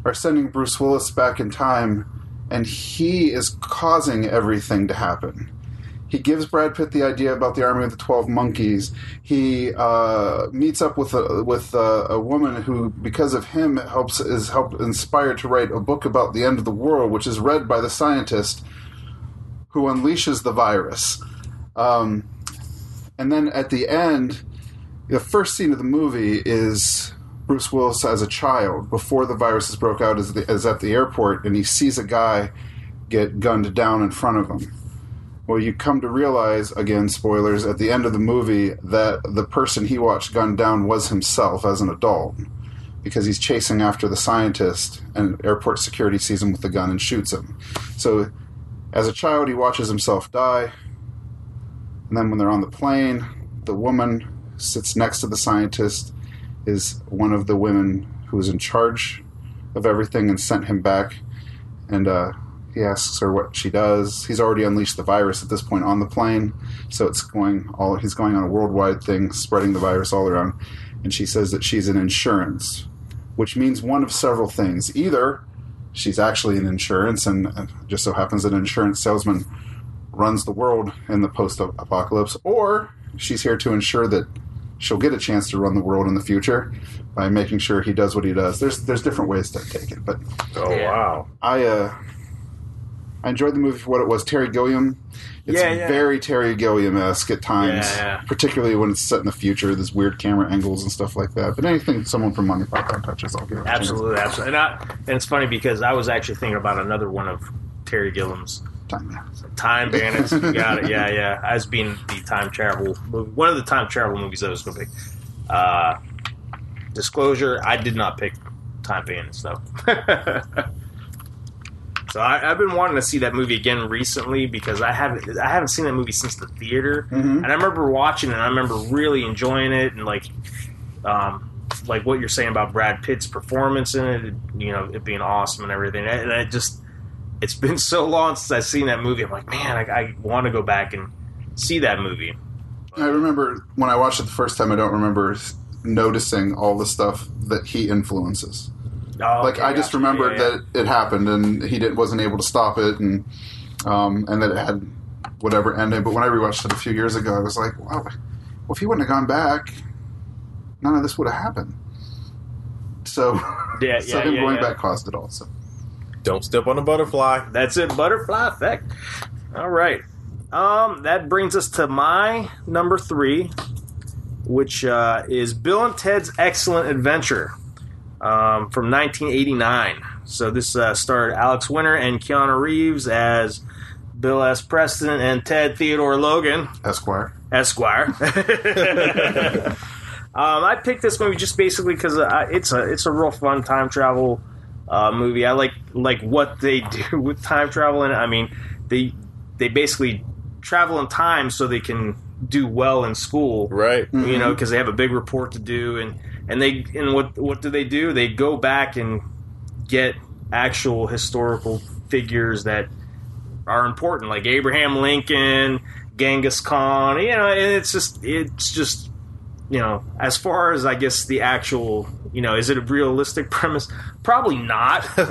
are sending Bruce Willis back in time, and he is causing everything to happen. He gives Brad Pitt the idea about the Army of the Twelve Monkeys. He uh, meets up with a with a, a woman who, because of him, helps is helped inspired to write a book about the end of the world, which is read by the scientist who unleashes the virus. Um, and then at the end, the first scene of the movie is Bruce Willis as a child before the viruses broke out, is, the, is at the airport, and he sees a guy get gunned down in front of him. Well, you come to realize, again, spoilers, at the end of the movie that the person he watched gunned down was himself as an adult, because he's chasing after the scientist, and airport security sees him with the gun and shoots him. So, as a child, he watches himself die, and then when they're on the plane, the woman who sits next to the scientist is one of the women who is in charge of everything and sent him back, and uh, he asks her what she does. He's already unleashed the virus at this point on the plane, so it's going all. He's going on a worldwide thing, spreading the virus all around. And she says that she's in insurance, which means one of several things. Either she's actually in insurance, and it just so happens that an insurance salesman runs the world in the post-apocalypse, or she's here to ensure that she'll get a chance to run the world in the future by making sure he does what he does. There's there's different ways to take it, but Oh, wow. I uh, I enjoyed the movie for what it was. Terry Gilliam, it's Yeah, yeah. very Terry Gilliam-esque at times, Yeah, yeah. particularly when it's set in the future. There's weird camera angles and stuff like that. But anything someone from Monty Python touches, I'll give it a chance. Absolutely, absolutely. And, I, and it's funny because I was actually thinking about another one of Terry Gilliam's, Time, yeah. Time Bandits. You got it. Yeah, yeah. As being the time travel movie. One of the time travel movies I was going to pick. Uh, disclosure, I did not pick Time Bandits, though. So I, I've been wanting to see that movie again recently because I haven't I haven't seen that movie since the theater, Mhm. and I remember watching it. and I remember really enjoying it, and like, um, like what you're saying about Brad Pitt's performance in it, you know, it being awesome and everything. And I just, it's been so long since I've seen that movie. I'm like, man, I, I want to go back and see that movie. I remember when I watched it the first time, I don't remember noticing all the stuff that he influences. Oh, Like okay, I just gotcha. remembered Yeah, yeah. that it happened and he didn't wasn't able to stop it, and um, and that it had whatever ending. But when I rewatched it a few years ago, I was like, wow, well, if he wouldn't have gone back, none of this would have happened. So, Yeah, so yeah, him yeah, going yeah. back caused it all. So Don't step on a butterfly. That's it, butterfly effect. All right. Um, that brings us to my number three, which uh, is Bill and Ted's Excellent Adventure um, from nineteen eighty-nine. So this uh, starred Alex Winter and Keanu Reeves as Bill S. Preston and Ted Theodore Logan, Esquire. Esquire. um, I picked this movie just basically because uh, it's a it's a real fun time travel uh, movie. I like like what they do with time travel, and I mean they they basically travel in time so they can do well in school, Right. you know, because they have a big report to do, and and they and what what do they do? They go back and get actual historical figures that are important, like Abraham Lincoln, Genghis Khan. You know, and it's just it's just you know, as far as I guess the actual, you know, is it a realistic premise? Probably not. No,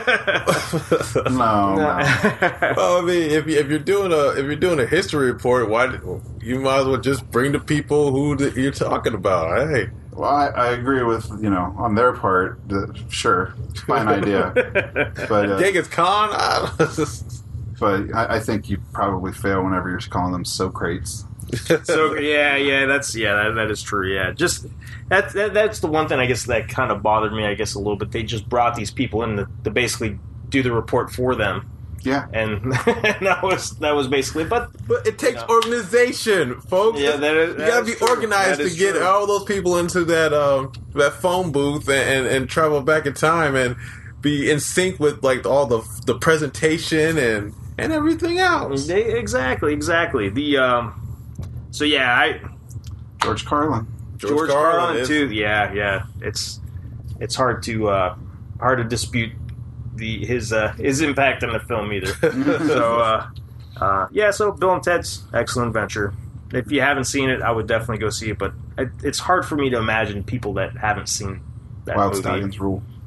no. Well, I mean, if, you, if you're doing a if you're doing a history report, why you might as well just bring the people who th- you're talking about. Hey, Well, I, I agree with, you know, on their part. The, sure, fine idea, but uh, Genghis Khan. I don't- but I, I think you probably fail whenever you're calling them Socrates. So yeah, yeah, that's yeah, that, that is true. Yeah, just that, that that's the one thing I guess that kind of bothered me. I guess a little bit. They just brought these people in to, to basically do the report for them, Yeah, and that was that was basically. But But it takes No. organization, folks. Yeah, that is- you that gotta is be true. organized That to is get true. all those people into that um, that phone booth and, and, and travel back in time and be in sync with like all the the presentation and and everything else. they, exactly, exactly. The um, so yeah, I George Carlin. George, Carlin, is- too. Yeah, yeah. It's it's hard to uh, hard to dispute the his uh, his impact on the film either. so uh, uh, yeah, so Bill and Ted's Excellent Adventure. If you haven't seen it, I would definitely go see it. But it, it's hard for me to imagine people that haven't seen that Wild movie. Stallions rule.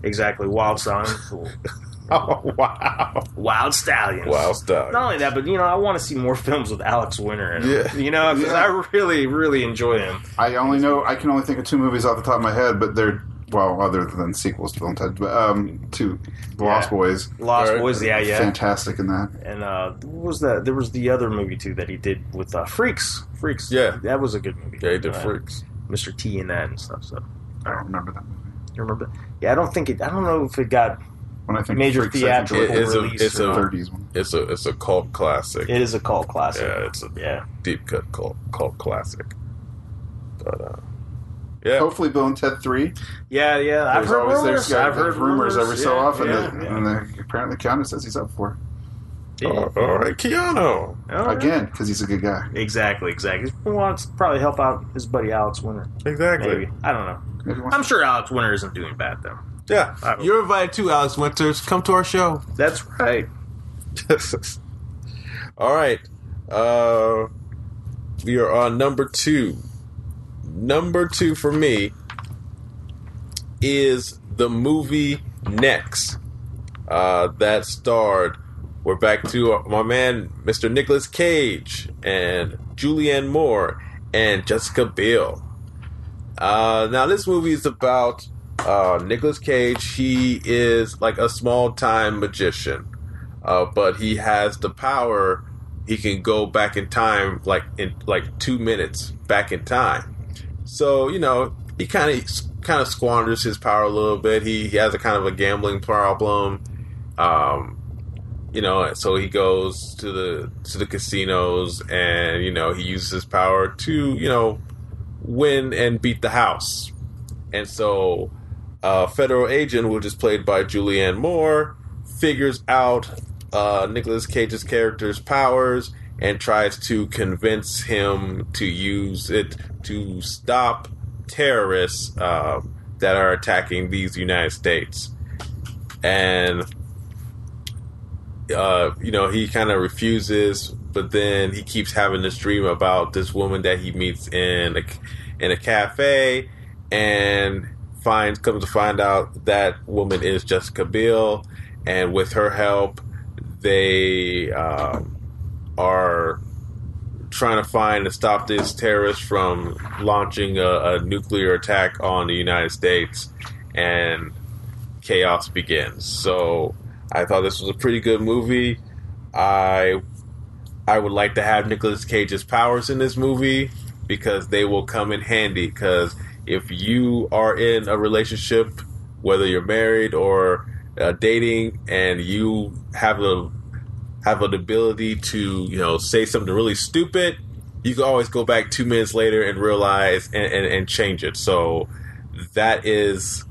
Exactly. Wild Stallions. Oh, wow. Wild Stallions. Wild Stallions. Not only that, but, you know, I want to see more films with Alex Winter in Yeah. them. You know, because Yeah. I really, really enjoy him. I only know I can only think of two movies off the top of my head, but they're well, other than sequels to Bill and Ted, but um, two The Lost Yeah. Boys, Lost Right. Boys, yeah, yeah. fantastic in that. And uh, what was that? There was the other movie, too, that he did with uh, Freaks. Freaks. Yeah. That was a good movie. Yeah, he did Uh, Freaks. Mister T in that and stuff, so. I don't remember that movie. You remember? Yeah, I don't think it. I don't know if it got When I think major Freaks, I think theatrical It is a- release. it's or a- not. thirties one. It's a it's a cult classic. It is a cult classic. Yeah, it's a Yeah. deep cut cult cult classic. But uh, yeah, Hopefully, Bill and Ted three. Yeah, yeah. I've There's heard always rumors. there's I've heard rumors, every so yeah, often, yeah, that, yeah. and the, apparently Keanu says he's up for Yeah. Oh, all right, Keanu. All it. right. Again because he's a good guy. Exactly, exactly. He wants to probably help out his buddy Alex Winter. Exactly. Maybe. I don't know. Maybe he wants I'm sure Alex Winter isn't doing bad, though. Yeah, I don't- you're invited too, Alex Winters. Come to our show. That's right. All right. Uh, we are on number two. Number two for me is the movie Next. Uh, that starred, we're back to my man, Mister Nicolas Cage, and Julianne Moore, and Jessica Biel. Uh, now, this movie is about uh, Nicolas Cage. He is like a small-time magician. Uh, but he has the power. He can go back in time, like in like two minutes back in time. So you know, he kind of kind of squanders his power a little bit. He he has a kind of a gambling problem. Um, you know, so he goes to the to the casinos, and you know, he uses his power to you know win and beat the house. And so, a federal agent, which is played by Julianne Moore, figures out Uh, Nicolas Cage's character's powers and tries to convince him to use it to stop terrorists uh, that are attacking these United States. And, uh, you know, he kind of refuses, but then he keeps having this dream about this woman that he meets in a, in a cafe, and finds comes to find out that woman is Jessica Biel, and with her help, they um, are trying to find and stop these terrorists from launching a, a nuclear attack on the United States, and chaos begins. So I thought this was a pretty good movie. I I would like to have Nicolas Cage's powers in this movie because they will come in handy. Because if you are in a relationship, whether you're married or Uh, dating, and you have a have an ability to you know say something really stupid, you can always go back two minutes later and realize and, and, and change it. So that is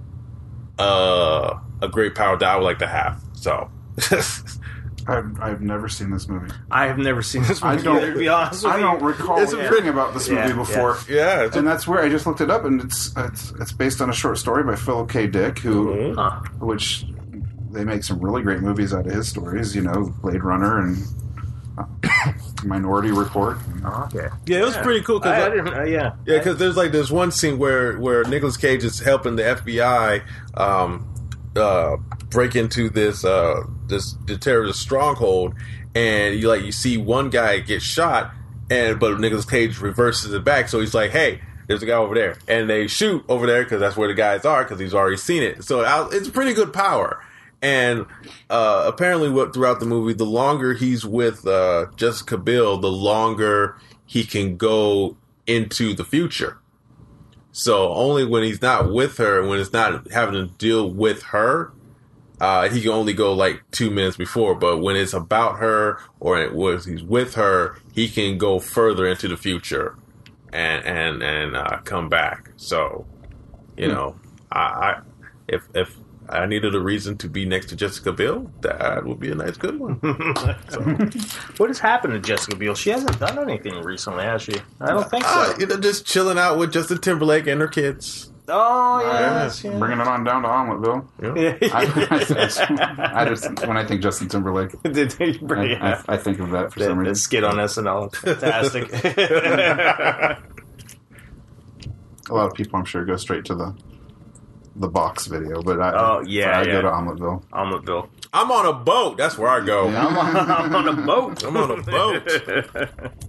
uh, a great power that I would like to have. So I've, I've never seen this movie. I have never seen this I movie don't- either, to be honest with I you. don't recall It's a hearing about this movie Yeah, before. yeah, it's And that's where I just looked it up, and it's it's it's based on a short story by Philip K. Dick, who, Mhm. Huh. which they make some really great movies out of his stories. You know, Blade Runner and uh, Minority Report. Oh, okay. yeah, it was Yeah. pretty cool I, I because didn't, uh, yeah. yeah, because there's like this one scene where where Nicolas Cage is helping the F B I um, uh, break into this uh, this the terrorist stronghold, and you like you see one guy get shot, and but Nicolas Cage reverses it back, so he's like, "Hey, there's a guy over there," and they shoot over there because that's where the guys are because he's already seen it. So I, it's pretty good power. And uh, apparently, what throughout the movie, the longer he's with uh, Jessica Biel, the longer he can go into the future. So only when he's not with her, when it's not having to deal with her, uh, he can only go like two minutes before. But when it's about her or it was he's with her, he can go further into the future and and and uh, come back. So you know, I, I if if I needed a reason to be next to Jessica Biel, that would be a nice good one. So, What has happened to Jessica Biel? She hasn't done anything recently, has she? I don't think so. uh, you know, just chilling out with Justin Timberlake and her kids. Oh, Yeah, yes, yeah. Bringing it on down to Omeletville. Yeah. I, I, I just when I think Justin Timberlake, Did you I, bring I, I think of that for that, some that reason. skit on S N L? It's fantastic. A lot of people, I'm sure, go straight to the the box video, but I, Oh, yeah, I yeah. go to Omelettville. Omelettville. I'm on a boat. That's where I go. I'm on, I'm on a boat. I'm on a boat.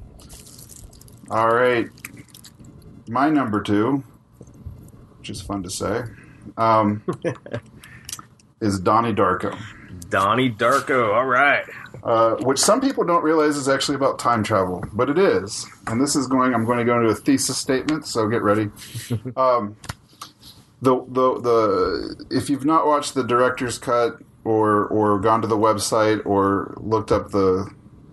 All right, my number two, which is fun to say, um, is Donnie Darko. Donnie Darko. All right. Uh, which some people don't realize is actually about time travel, but it is. And this is going. I'm going to go into a thesis statement, so get ready. Um, the the the if you've not watched the director's cut or or gone to the website or looked up the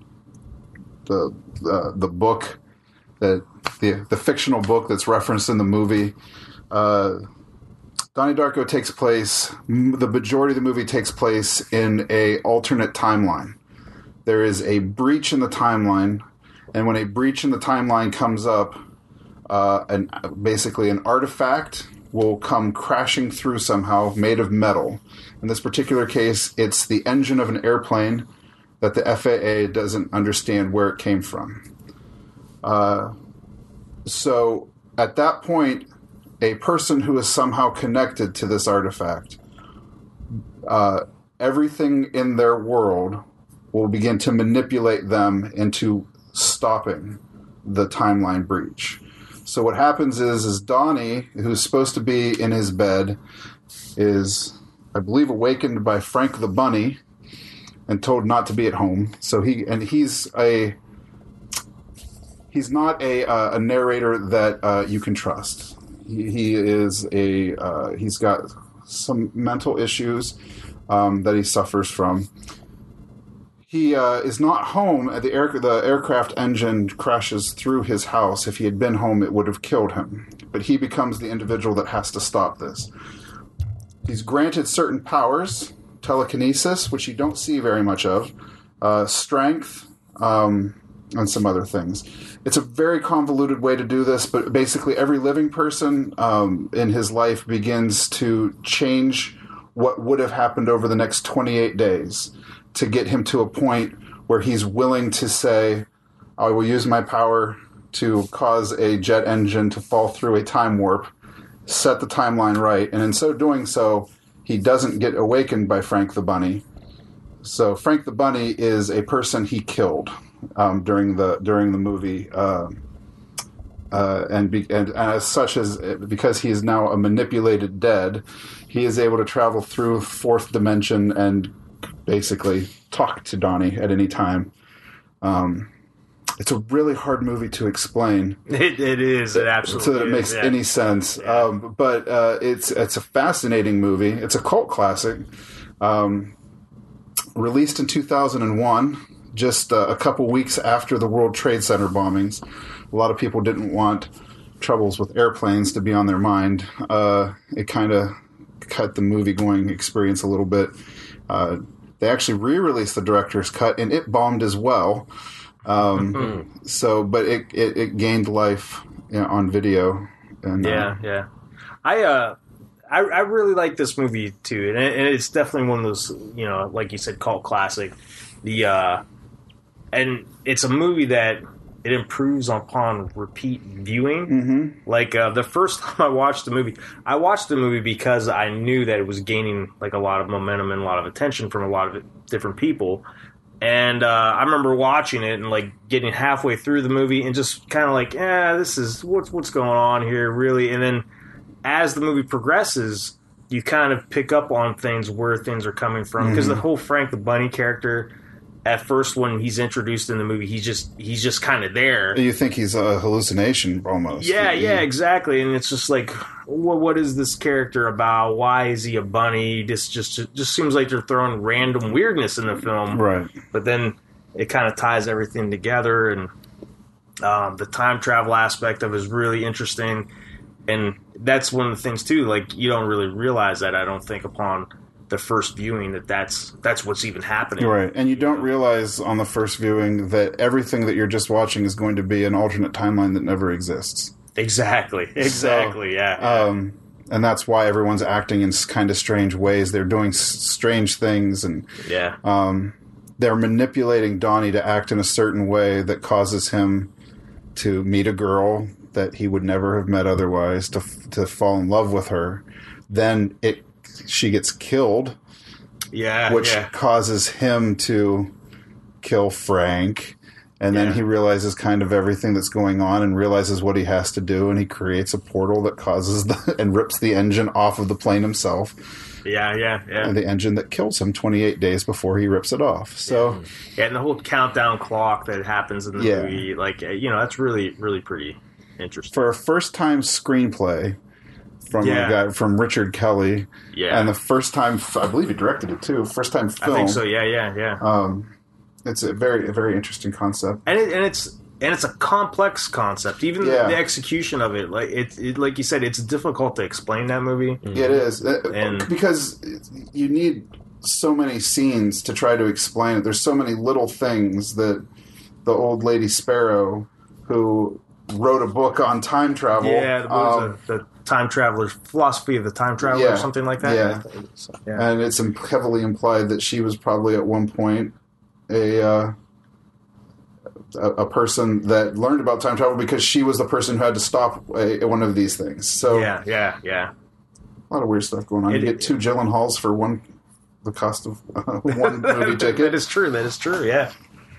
the uh, the book that the the fictional book that's referenced in the movie. Uh, Donnie Darko takes place. The majority of the movie takes place in a alternate timeline. There is a breach in the timeline, and when a breach in the timeline comes up, uh, an, basically an artifact will come crashing through somehow, made of metal. In this particular case, it's the engine of an airplane that the F A A doesn't understand where it came from. Uh, so at that point, a person who is somehow connected to this artifact, uh, everything in their world will begin to manipulate them into stopping the timeline breach. So what happens is, is Donnie, who's supposed to be in his bed, is, I believe, awakened by Frank the Bunny and told not to be at home. So he and he's a he's not a uh, a narrator that uh, you can trust. He, he is a uh, he's got some mental issues um, that he suffers from. He uh, is not home. The, air, the aircraft engine crashes through his house. If he had been home, it would have killed him. But he becomes the individual that has to stop this. He's granted certain powers, telekinesis, which you don't see very much of, uh, strength, um, and some other things. It's a very convoluted way to do this, but basically every living person um, in his life begins to change what would have happened over the next twenty-eight days. To get him to a point where he's willing to say, I will use my power to cause a jet engine to fall through a time warp, set the timeline right, and in so doing so, he doesn't get awakened by Frank the Bunny. So Frank the Bunny is a person he killed um, during the during the movie, uh, uh, and, be, and, and as such as because he is now a manipulated dead, he is able to travel through fourth dimension and basically talk to Donnie at any time. Um, it's a really hard movie to explain. It, it is. It absolutely so that it is, makes yeah. any sense. Yeah. Um, but uh, it's it's a fascinating movie. It's a cult classic. Um, released in two thousand one, just uh, a couple weeks after the World Trade Center bombings. A lot of people didn't want troubles with airplanes to be on their mind. Uh, it kind of cut the movie-going experience a little bit. Uh, they actually re-released the director's cut, and it bombed as well. Um, so, but it, it, it gained life, you know, on video. And, Yeah, uh, yeah. I uh, I, I really like this movie too, and, it, and it's definitely one of those, you know, like you said, cult classic. The uh, and it's a movie that it improves upon repeat viewing. Mm-hmm. Like uh, the first time I watched the movie, I watched the movie because I knew that it was gaining like a lot of momentum and a lot of attention from a lot of different people. And uh, I remember watching it and like getting halfway through the movie and just kind of like, yeah, this is what's what's going on here, really. And then as the movie progresses, you kind of pick up on things where things are coming from, because Mm-hmm. the whole Frank the Bunny character, at first when he's introduced in the movie, he's just he's just kind of there. You think he's a hallucination almost. Yeah, yeah, exactly. And it's just like, what what is this character about? Why is he a bunny? This just it just seems like they're throwing random weirdness in the film, Right. but then it kind of ties everything together, and um, the time travel aspect of it is really interesting. And that's one of the things too. Like, you don't really realize that, I don't think, upon the first viewing, that that's that's what's even happening. Right. And you don't realize on the first viewing that everything that you're just watching is going to be an alternate timeline that never exists. Exactly. Exactly. So, yeah. yeah. Um, and that's why everyone's acting in kind of strange ways. They're doing s- strange things, and yeah. um, they're manipulating Donnie to act in a certain way that causes him to meet a girl that he would never have met otherwise, to to fall in love with her. then it she gets killed, Yeah, which yeah. causes him to kill Frank. And then Yeah. he realizes kind of everything that's going on and realizes what he has to do, and he creates a portal that causes the and rips the engine off of the plane himself. Yeah, yeah, yeah. And the engine that kills him twenty-eight days before he rips it off. So Yeah, and the whole countdown clock that happens in the Yeah. movie, like, you know, that's really, really pretty interesting. for a first time screenplay from Yeah. a guy from Richard Kelly, Yeah. and the first time I believe he directed it too. First time I film. think so, yeah, yeah, yeah. Um, it's a very a very interesting concept. and it, and it's and it's a complex concept. Even Yeah. the, the execution of it, like it, it, like you said, it's difficult to explain that movie. It is Uh, And- because you need so many scenes to try to explain it. There's so many little things that the old lady Sparrow, who wrote a book on time travel, Yeah, the, what was um, it? the time traveler's philosophy of the time traveler, Yeah. or something like that. Yeah. So, yeah. and it's im- heavily implied that she was probably at one point a uh, a, a person that learned about time travel because she was the person who had to stop a, one of these things. So yeah, yeah, yeah. a lot of weird stuff going on. It- you get two Gyllenhaals for one the cost of uh, one movie That ticket. is true. That is true. Yeah.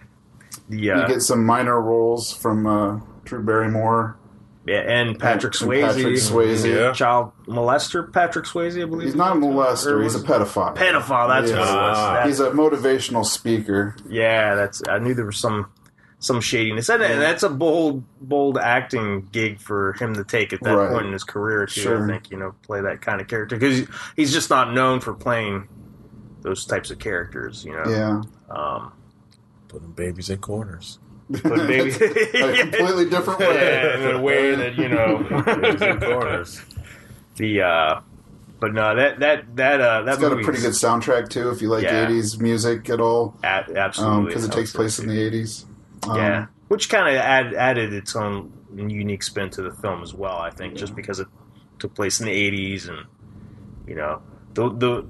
You Yeah. get some minor roles from uh, Drew Barrymore. Yeah, and Patrick and Swayze, Patrick Swayze. Yeah. child molester. Patrick Swayze, I believe. He's not a molester. Or He's a was- pedophile. pedophile. That's Yeah. what it was. Ah. That- He's a motivational speaker. yeah, that's. I knew there was some some shadiness, and, and that's a bold bold acting gig for him to take at that Right. point in his career too. Sure. I think, you know, play that kind of character because he's just not known for playing those types of characters. You know. Yeah. Um, Putting babies in corners. but maybe A completely different way. yeah, in a way that, you know, Babies in corners. the uh but no, that that that uh that It's got a movie's pretty good soundtrack too, if you like Yeah. eighties music at all, a- absolutely, because it sounds takes good, place in too. the eighties. Um, Yeah, which kind of add, added its own unique spin to the film as well. I think just because it took place in the eighties, and you know the the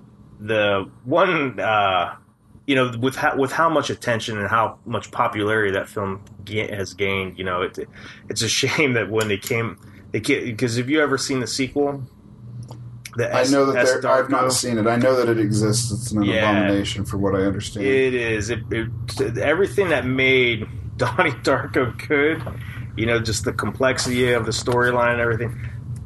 the one uh, you know with how, with how much attention and how much popularity that film ga- has gained. You know, it it's a shame that when they came, they because have you ever seen the sequel? The I S- know that S. there, I've not Darko? seen it. I know that it exists. It's an Yeah. abomination, for what I understand. It is. It, it everything that made Donnie Darko good, you know, just the complexity of the storyline and everything.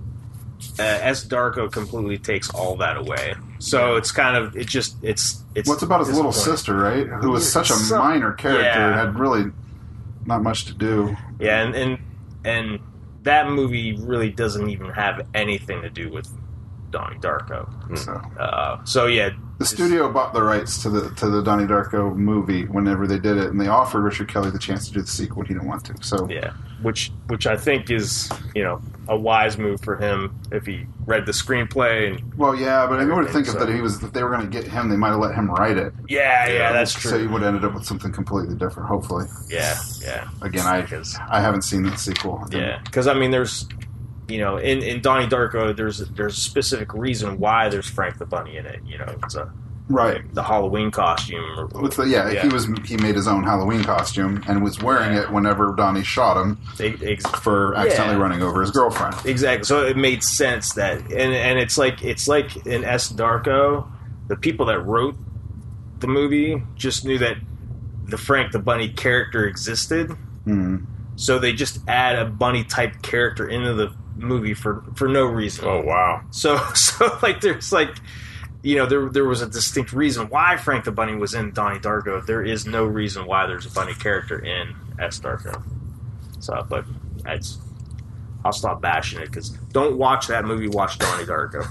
Uh, S. Darko completely takes all that away. So it's kind of it just it's it's. What's about his little disappointing. sister, right? Who was such a Some- minor character, yeah. had really not much to do. Yeah, and, and and that movie really doesn't even have anything to do with Donnie Darko. So Uh, so yeah, the studio bought the rights to the to the Donnie Darko movie whenever they did it, and they offered Richard Kelly the chance to do the sequel, and he didn't want to. So Yeah, which which I think is, you know, a wise move for him if he read the screenplay and well, yeah, but I would think So- if that he was if they were going to get him, they might have let him write it. yeah, yeah, that's So he true. would have ended up with something completely different. Hopefully, Yeah, yeah, again, I Because- I haven't seen the sequel. yeah. Because I mean, there's, you know, in, in Donnie Darko, there's there's a specific reason why there's Frank the Bunny in it. You know, it's a right. the Halloween costume. Or, With the, yeah, Yeah. he was he made his own Halloween costume and was wearing it whenever Donnie shot him E- ex- for accidentally Yeah. running over his girlfriend. Exactly. So it made sense that, and and it's like it's like in S. Darko, the people that wrote the movie just knew that the Frank the Bunny character existed, Hmm. so they just add a bunny type character into the movie for for no reason. Oh wow! So so like there's like, you know, there there was a distinct reason why Frank the Bunny was in Donnie Darko. There is no reason why there's a bunny character in S. Darko. So, but it's. I'll stop bashing it because don't watch that movie. Watch Donnie Darko.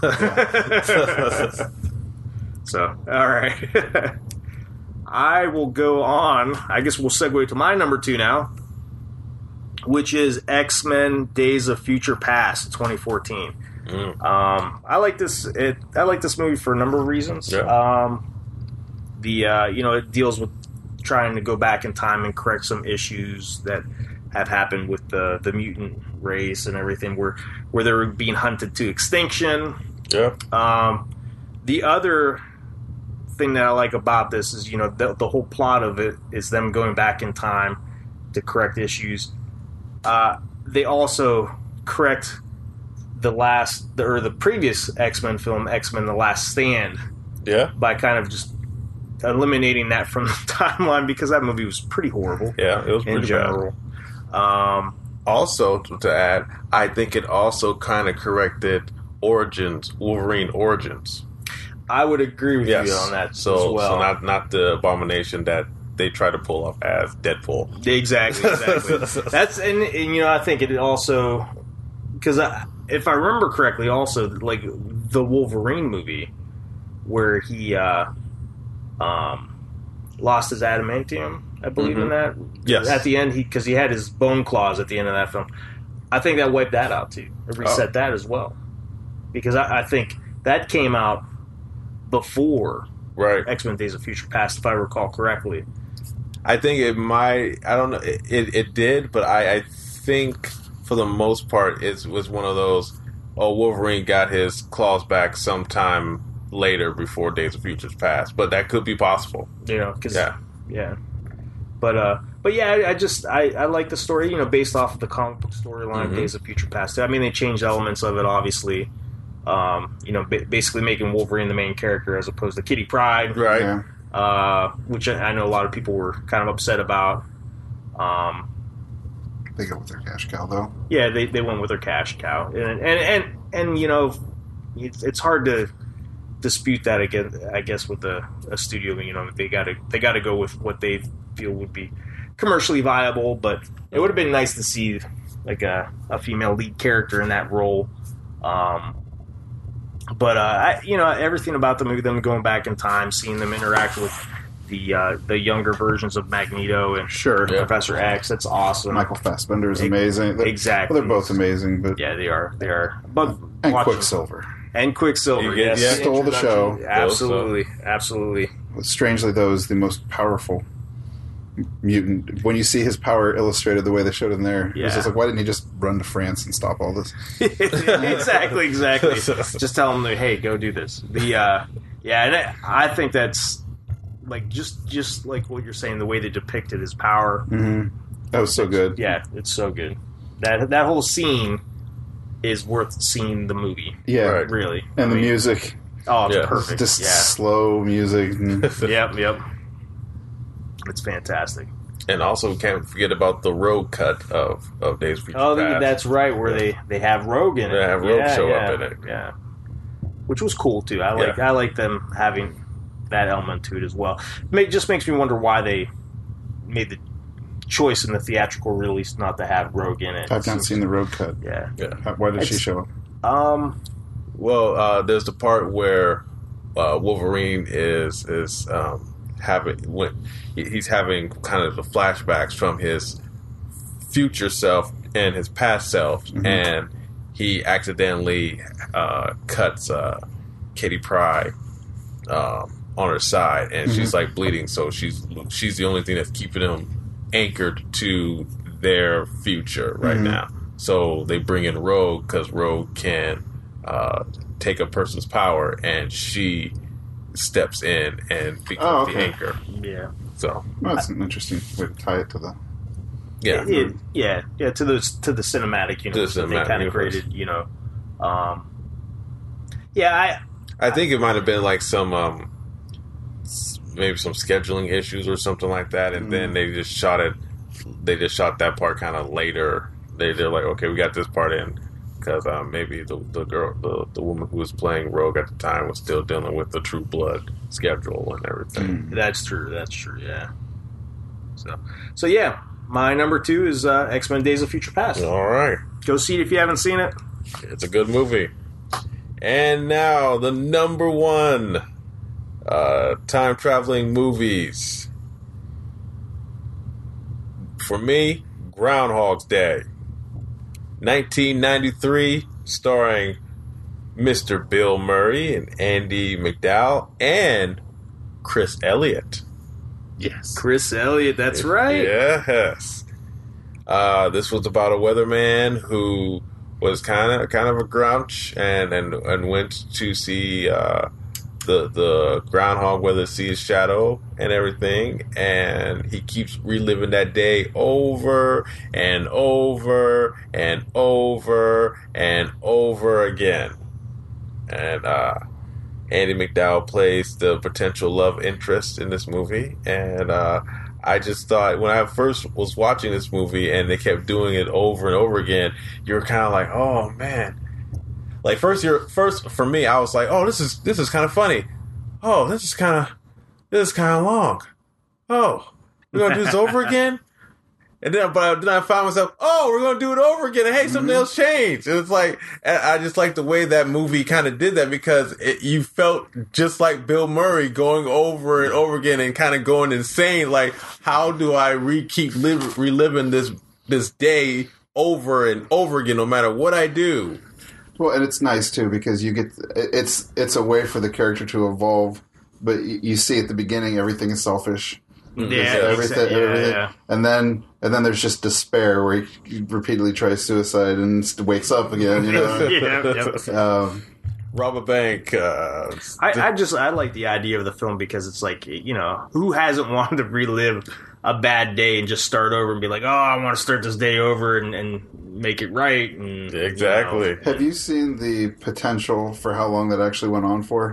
So, all right. I will go on. I guess we'll segue to my number two now, which is X-Men: Days of Future Past, twenty fourteen. Mm. Um, I like this. It, I like this movie for a number of reasons. Yeah. Um, the uh, you know, it deals with trying to go back in time and correct some issues that have happened with the the mutant race and everything, where where they're being hunted to extinction. Yeah. Um, the other thing that I like about this is, you know, the, the whole plot of it is them going back in time to correct issues. Uh, they also correct the last the, or the previous X-Men film, X-Men: The Last Stand, Yeah. by kind of just eliminating that from the timeline because that movie was pretty horrible. Yeah, it was in pretty general. Um, Also, to add, I think it also kind of corrected Origins, Wolverine Origins. I would agree with Yes. you on that so, as well. So not not the abomination that they try to pull off as Deadpool. Exactly, exactly. That's and, and you know I think it also because if I remember correctly, also like the Wolverine movie where he uh, um, lost his adamantium, I believe in that. Yes. At the end, he because he had his bone claws at the end of that film. I think that wiped that out too. It reset Oh. that as well because I, I think that came out before Right. X-Men: Days of Future Past, if I recall correctly. I think it might. I don't know. It, it, it did, but I, I think for the most part, it was one of those. Oh, Wolverine got his claws back sometime later before Days of Future's Past, but that could be possible. You know, because Yeah. yeah, but uh, but yeah, I, I just I, I like the story. You know, based off of the comic book storyline of Mhm. Days of Future Past. I mean, they changed elements of it, obviously. Um, you know, ba- basically making Wolverine the main character as opposed to Kitty Pryde, Right. Yeah. uh, which I I know a lot of people were kind of upset about. Um, They go with their cash cow, though. yeah, they, they went with their cash cow, and and and, and you know, it's, it's hard to dispute that again. I guess with a, a studio, you know, they got to they got to go with what they feel would be commercially viable. But it would have been nice to see like a, a female lead character in that role. Um, but uh, I, you know, everything about the movie, them going back in time, seeing them interact with the uh, the younger versions of Magneto and Sure. Yeah. Professor X, that's awesome. Michael Fassbender is Ex- amazing. They're- exactly. Well, they're both amazing, but Yeah, they are. They are. But and watching- Quicksilver. And Quicksilver, You get- yes. yeah. Stole the show. Absolutely. Absolutely. Strangely, though, is the most powerful mutant. When you see his power illustrated the way they showed him there, it's Yeah. just like, why didn't he just run to France and stop all this? exactly, exactly. Just tell them, hey, go do this. The uh, yeah, and I, I think that's like just just like what you're saying, the way they depicted his power. Mm-hmm. That was so good. Yeah, it's so good. That that whole scene is worth seeing the movie. Yeah. Right. Really. And I the mean, music, Oh, it's Yeah. perfect. just Yeah. slow music. And Yep. Yep. It's fantastic. And also, can't forget about the road cut of, of Days of Future Oh, Past. that's right. Where they, they have Rogue in it. They have Rogue yeah, show yeah, up in it. Yeah, which was cool too. I like Yeah. I like them having that element to it as well. It just makes me wonder why they made the choice in the theatrical release not to have Rogue in it. I've not seen the road cut. Yeah. Yeah. How- Why did she It's- show up? Um. Well, uh, there's the part where uh, Wolverine is is um, having when he- he's having kind of the flashbacks from his future self and his past self, Mhm. and he accidentally uh, cuts uh, Kitty Pryde um, on her side, and she's like bleeding. So she's she's the only thing that's keeping him anchored to their future right Mhm. now. So they bring in Rogue because Rogue can uh, take a person's power, and she steps in and becomes Oh, the okay. anchor. Yeah. So Well, that's an interesting way to tie it to the. yeah, It- yeah. Yeah. To the to the cinematic universe the that they cinematic kind of universe. created. You know. Um. Yeah. I. I think it might have been like some um, s- maybe some scheduling issues or something like that, and then they just shot it. They just shot that part kind of later. They they're like, okay, we got this part in because um, maybe the the girl, the the woman who was playing Rogue at the time was still dealing with the True Blood schedule and everything. That's true. That's true. Yeah. So. So yeah. My number two is uh, X-Men: Days of Future Past. All right. Go see it if you haven't seen it. It's a good movie. And now the number one uh, time traveling movies. For me, Groundhog's Day. nineteen ninety-three, starring Mister Bill Murray and Andy McDowell and Chris Elliott. Yes. Chris Elliott, that's right. Yes. Uh, this was about a weatherman who was kind of kind of a grouch and and, and went to see uh, the the groundhog whether see his shadow and everything, and he keeps reliving that day over and over and over and over again. And uh, Andy McDowell plays the potential love interest in this movie, and uh, I just thought when I first was watching this movie and they kept doing it over and over again, you were kind of like, oh man. Like first, you're first for me. I was like, "Oh, this is this is kind of funny. Oh, this is kind of this is kind of long. Oh, we're gonna do this over again." And then, but then I found myself, "Oh, we're gonna do it over again." And hey, something else changed. And it's like and I just like the way that movie kind of did that because it, you felt just like Bill Murray going over and over again and kind of going insane. Like, how do I re keep live, reliving this this day over and over again, no matter what I do? Well, and it's nice too because you get it's it's a way for the character to evolve, but you, you see at the beginning everything is selfish. Yeah, everything, yeah, everything. yeah. and then and then there's just despair where he repeatedly tries suicide and st- wakes up again. You know, yeah, yep. um, Rob a bank. Uh, I, I just I like the idea of the film because it's like, you know, who hasn't wanted to relive a bad day and just start over and be like, oh, I want to start this day over and, and make it right. And, exactly. You know. Have you seen the potential for how long that actually went on for?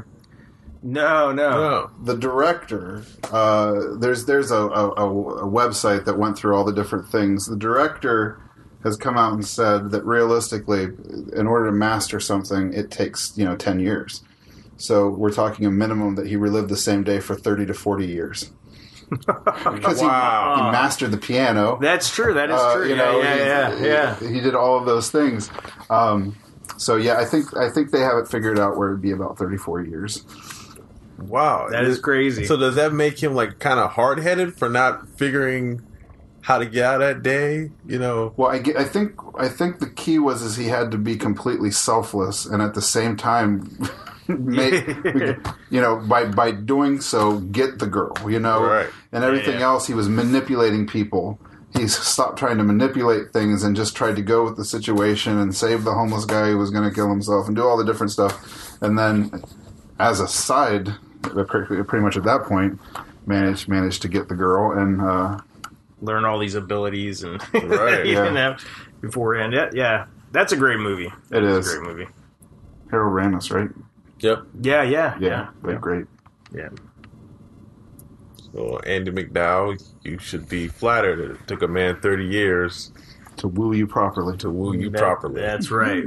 No, no. Oh. The director, uh, there's there's a, a, a website that went through all the different things. The director has come out and said that realistically, in order to master something, it takes, you know, ten years. So we're talking a minimum that he relived the same day for thirty to forty years. Because Wow. he, he mastered the piano. That's true. That is Uh, true. you yeah, know, yeah, he, yeah, he, yeah. he did all of those things. Um, so yeah, I think I think they have it figured out where it'd be about thirty-four years. Wow, That is crazy. So does that make him like kind of hard headed for not figuring how to get out of that day? You know. Well, I, get, I think I think the key was is he had to be completely selfless, and at the same time, make, you know, by by doing so, get the girl. You know, Right. and everything Yeah. else, he was manipulating people. He stopped trying to manipulate things and just tried to go with the situation and save the homeless guy who was going to kill himself and do all the different stuff. And then, as a side, pretty, pretty much at that point, managed managed to get the girl and. Uh, Learn all these abilities and Right, you yeah. didn't have beforehand. Yeah, yeah, that's a great movie. It It's is. a great movie. Harold Ramis, right? Yep. Yeah, yeah, Yeah, yeah, they're yeah. great. yeah. So Andy McDowell, you should be flattered. It took a man thirty years To woo you properly. to woo you That- properly. That's right.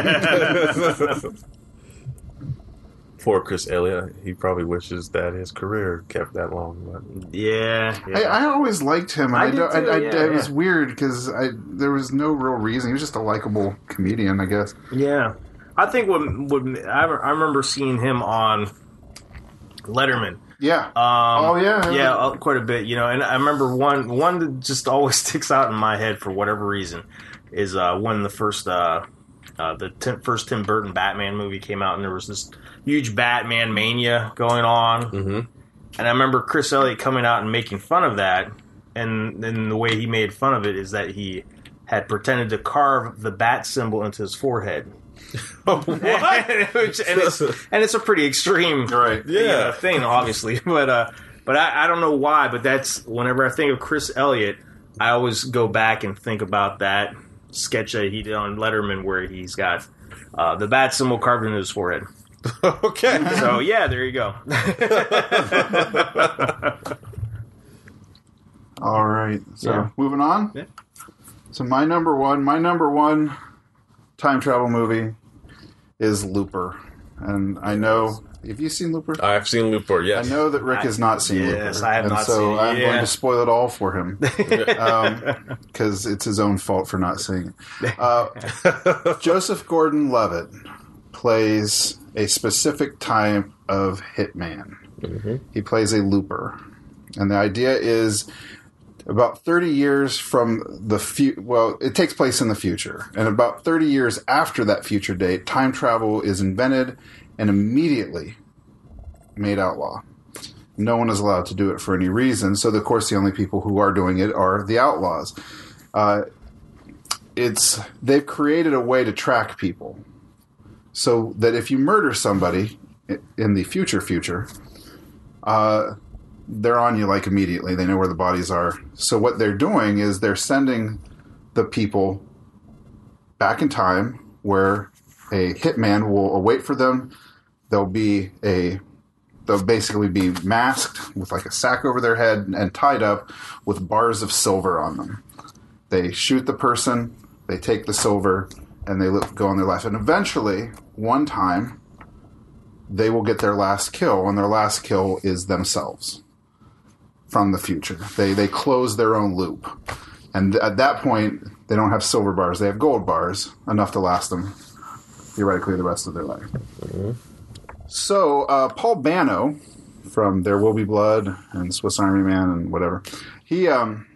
Poor Chris Elliott. He probably wishes that his career kept that long. But yeah, yeah. I, I always liked him. And I I, did don't, I, too, I, yeah, it was yeah. weird because I there was no real reason. He was just a likable comedian, I guess. Yeah, I think when when I, I remember seeing him on Letterman. Yeah. Um, Oh, yeah, yeah. yeah, uh, quite a bit. You know, and I remember one one that just always sticks out in my head for whatever reason is uh, when the first uh, uh, the Tim, first Tim Burton Batman movie came out, and there was this huge Batman mania going on. mm-hmm. And I remember Chris Elliott coming out and making fun of that, and then the way he made fun of it is that he had pretended to carve the bat symbol into his forehead. what? Which, and, it's, and it's a pretty extreme Right. you know, Yeah. thing, obviously. But uh, but I, I don't know why, but that's whenever I think of Chris Elliott, I always go back and think about that sketch that he did on Letterman where he's got uh, the bat symbol carved into his forehead. Okay. So yeah, there you go. All right. So Yeah. moving on. Yeah. So my number one, my number one time travel movie is Looper, and I know. Have you seen Looper? I've seen Looper, I yes. know that Rick has not seen Yes, Looper. I have and not so seen it, I'm yeah. going to spoil it all for him because it's his own fault for not seeing it. Uh, Joseph Gordon-Levitt plays a specific type of hitman. Mm-hmm. He plays a looper, and the idea is about thirty years from the fu- well, it takes place in the future, and about thirty years after that future date, time travel is invented and immediately made outlaw. No one is allowed to do it for any reason, so of course the only people who are doing it are the outlaws. Uh, it's they've created a way to track people, so that if you murder somebody, in the future future, uh, they're on you like immediately. They know where the bodies are. So what they're doing is they're sending the people back in time where a hitman will await for them. There'll be a They'll basically be masked with like a sack over their head and tied up with bars of silver on them. They shoot the person, they take the silver, and they look, go on their life. And eventually, one time, they will get their last kill, and their last kill is themselves from the future. They they close their own loop. And at that point, they don't have silver bars. They have gold bars, enough to last them theoretically the rest of their life. Mm-hmm. So, uh, Paul Bano, from There Will Be Blood and Swiss Army Man and whatever, he, um,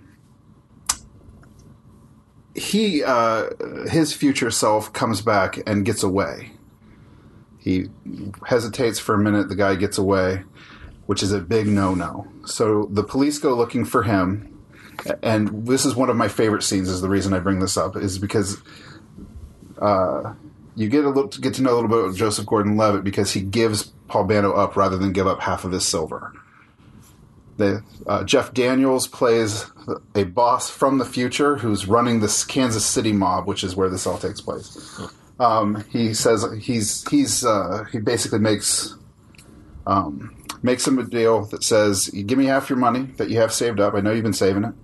he, uh, his future self comes back and gets away. He hesitates for a minute, the guy gets away, which is a big no-no. So the police go looking for him, and this is one of my favorite scenes, is the reason I bring this up, is because, uh... you get a little, get to know a little bit of Joseph Gordon-Levitt because he gives Paul Bano up rather than give up half of his silver. The, uh, Jeff Daniels plays a boss from the future who's running this Kansas City mob, which is where this all takes place. Um, he says he's he's uh, he basically makes um, makes him a deal that says, "You give me half your money that you have saved up. I know you've been saving it,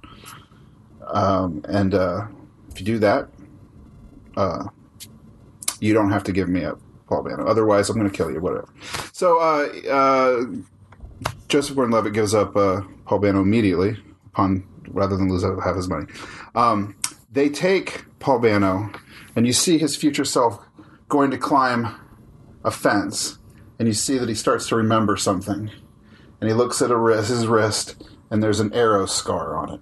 um, and uh, if you do that." Uh, You don't have to give me up, Paul Bano. Otherwise, I'm going to kill you, whatever. So, uh, uh, Joseph Gordon-Levitt gives up uh, Paul Bano immediately, upon rather than lose half his money. Um, they take Paul Bano, and you see his future self going to climb a fence, and you see that he starts to remember something. And he looks at a wrist, his wrist, and there's an arrow scar on it.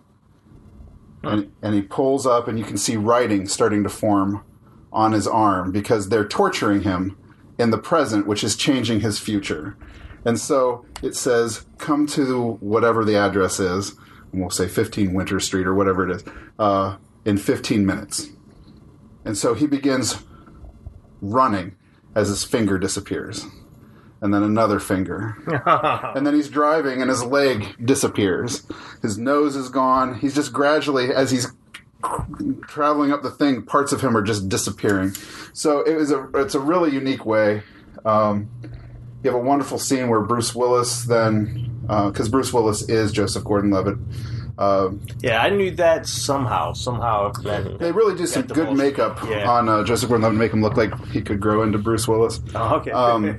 And, and he pulls up, and you can see writing starting to form on his arm because they're torturing him in the present, which is changing his future. And so it says, come to whatever the address is, and we'll say fifteen Winter Street or whatever it is, uh, in fifteen minutes. And so he begins running as his finger disappears. And then another finger. And then he's driving and his leg disappears. His nose is gone. He's just gradually, as he's traveling up the thing, parts of him are just disappearing. So it was a it's a really unique way. Um, you have a wonderful scene where Bruce Willis then, because uh, Bruce Willis is Joseph Gordon-Levitt. Uh, yeah, I knew that somehow. Somehow. That, they really do some good most, makeup yeah. on uh, Joseph Gordon-Levitt to make him look like he could grow into Bruce Willis. Oh, okay. um,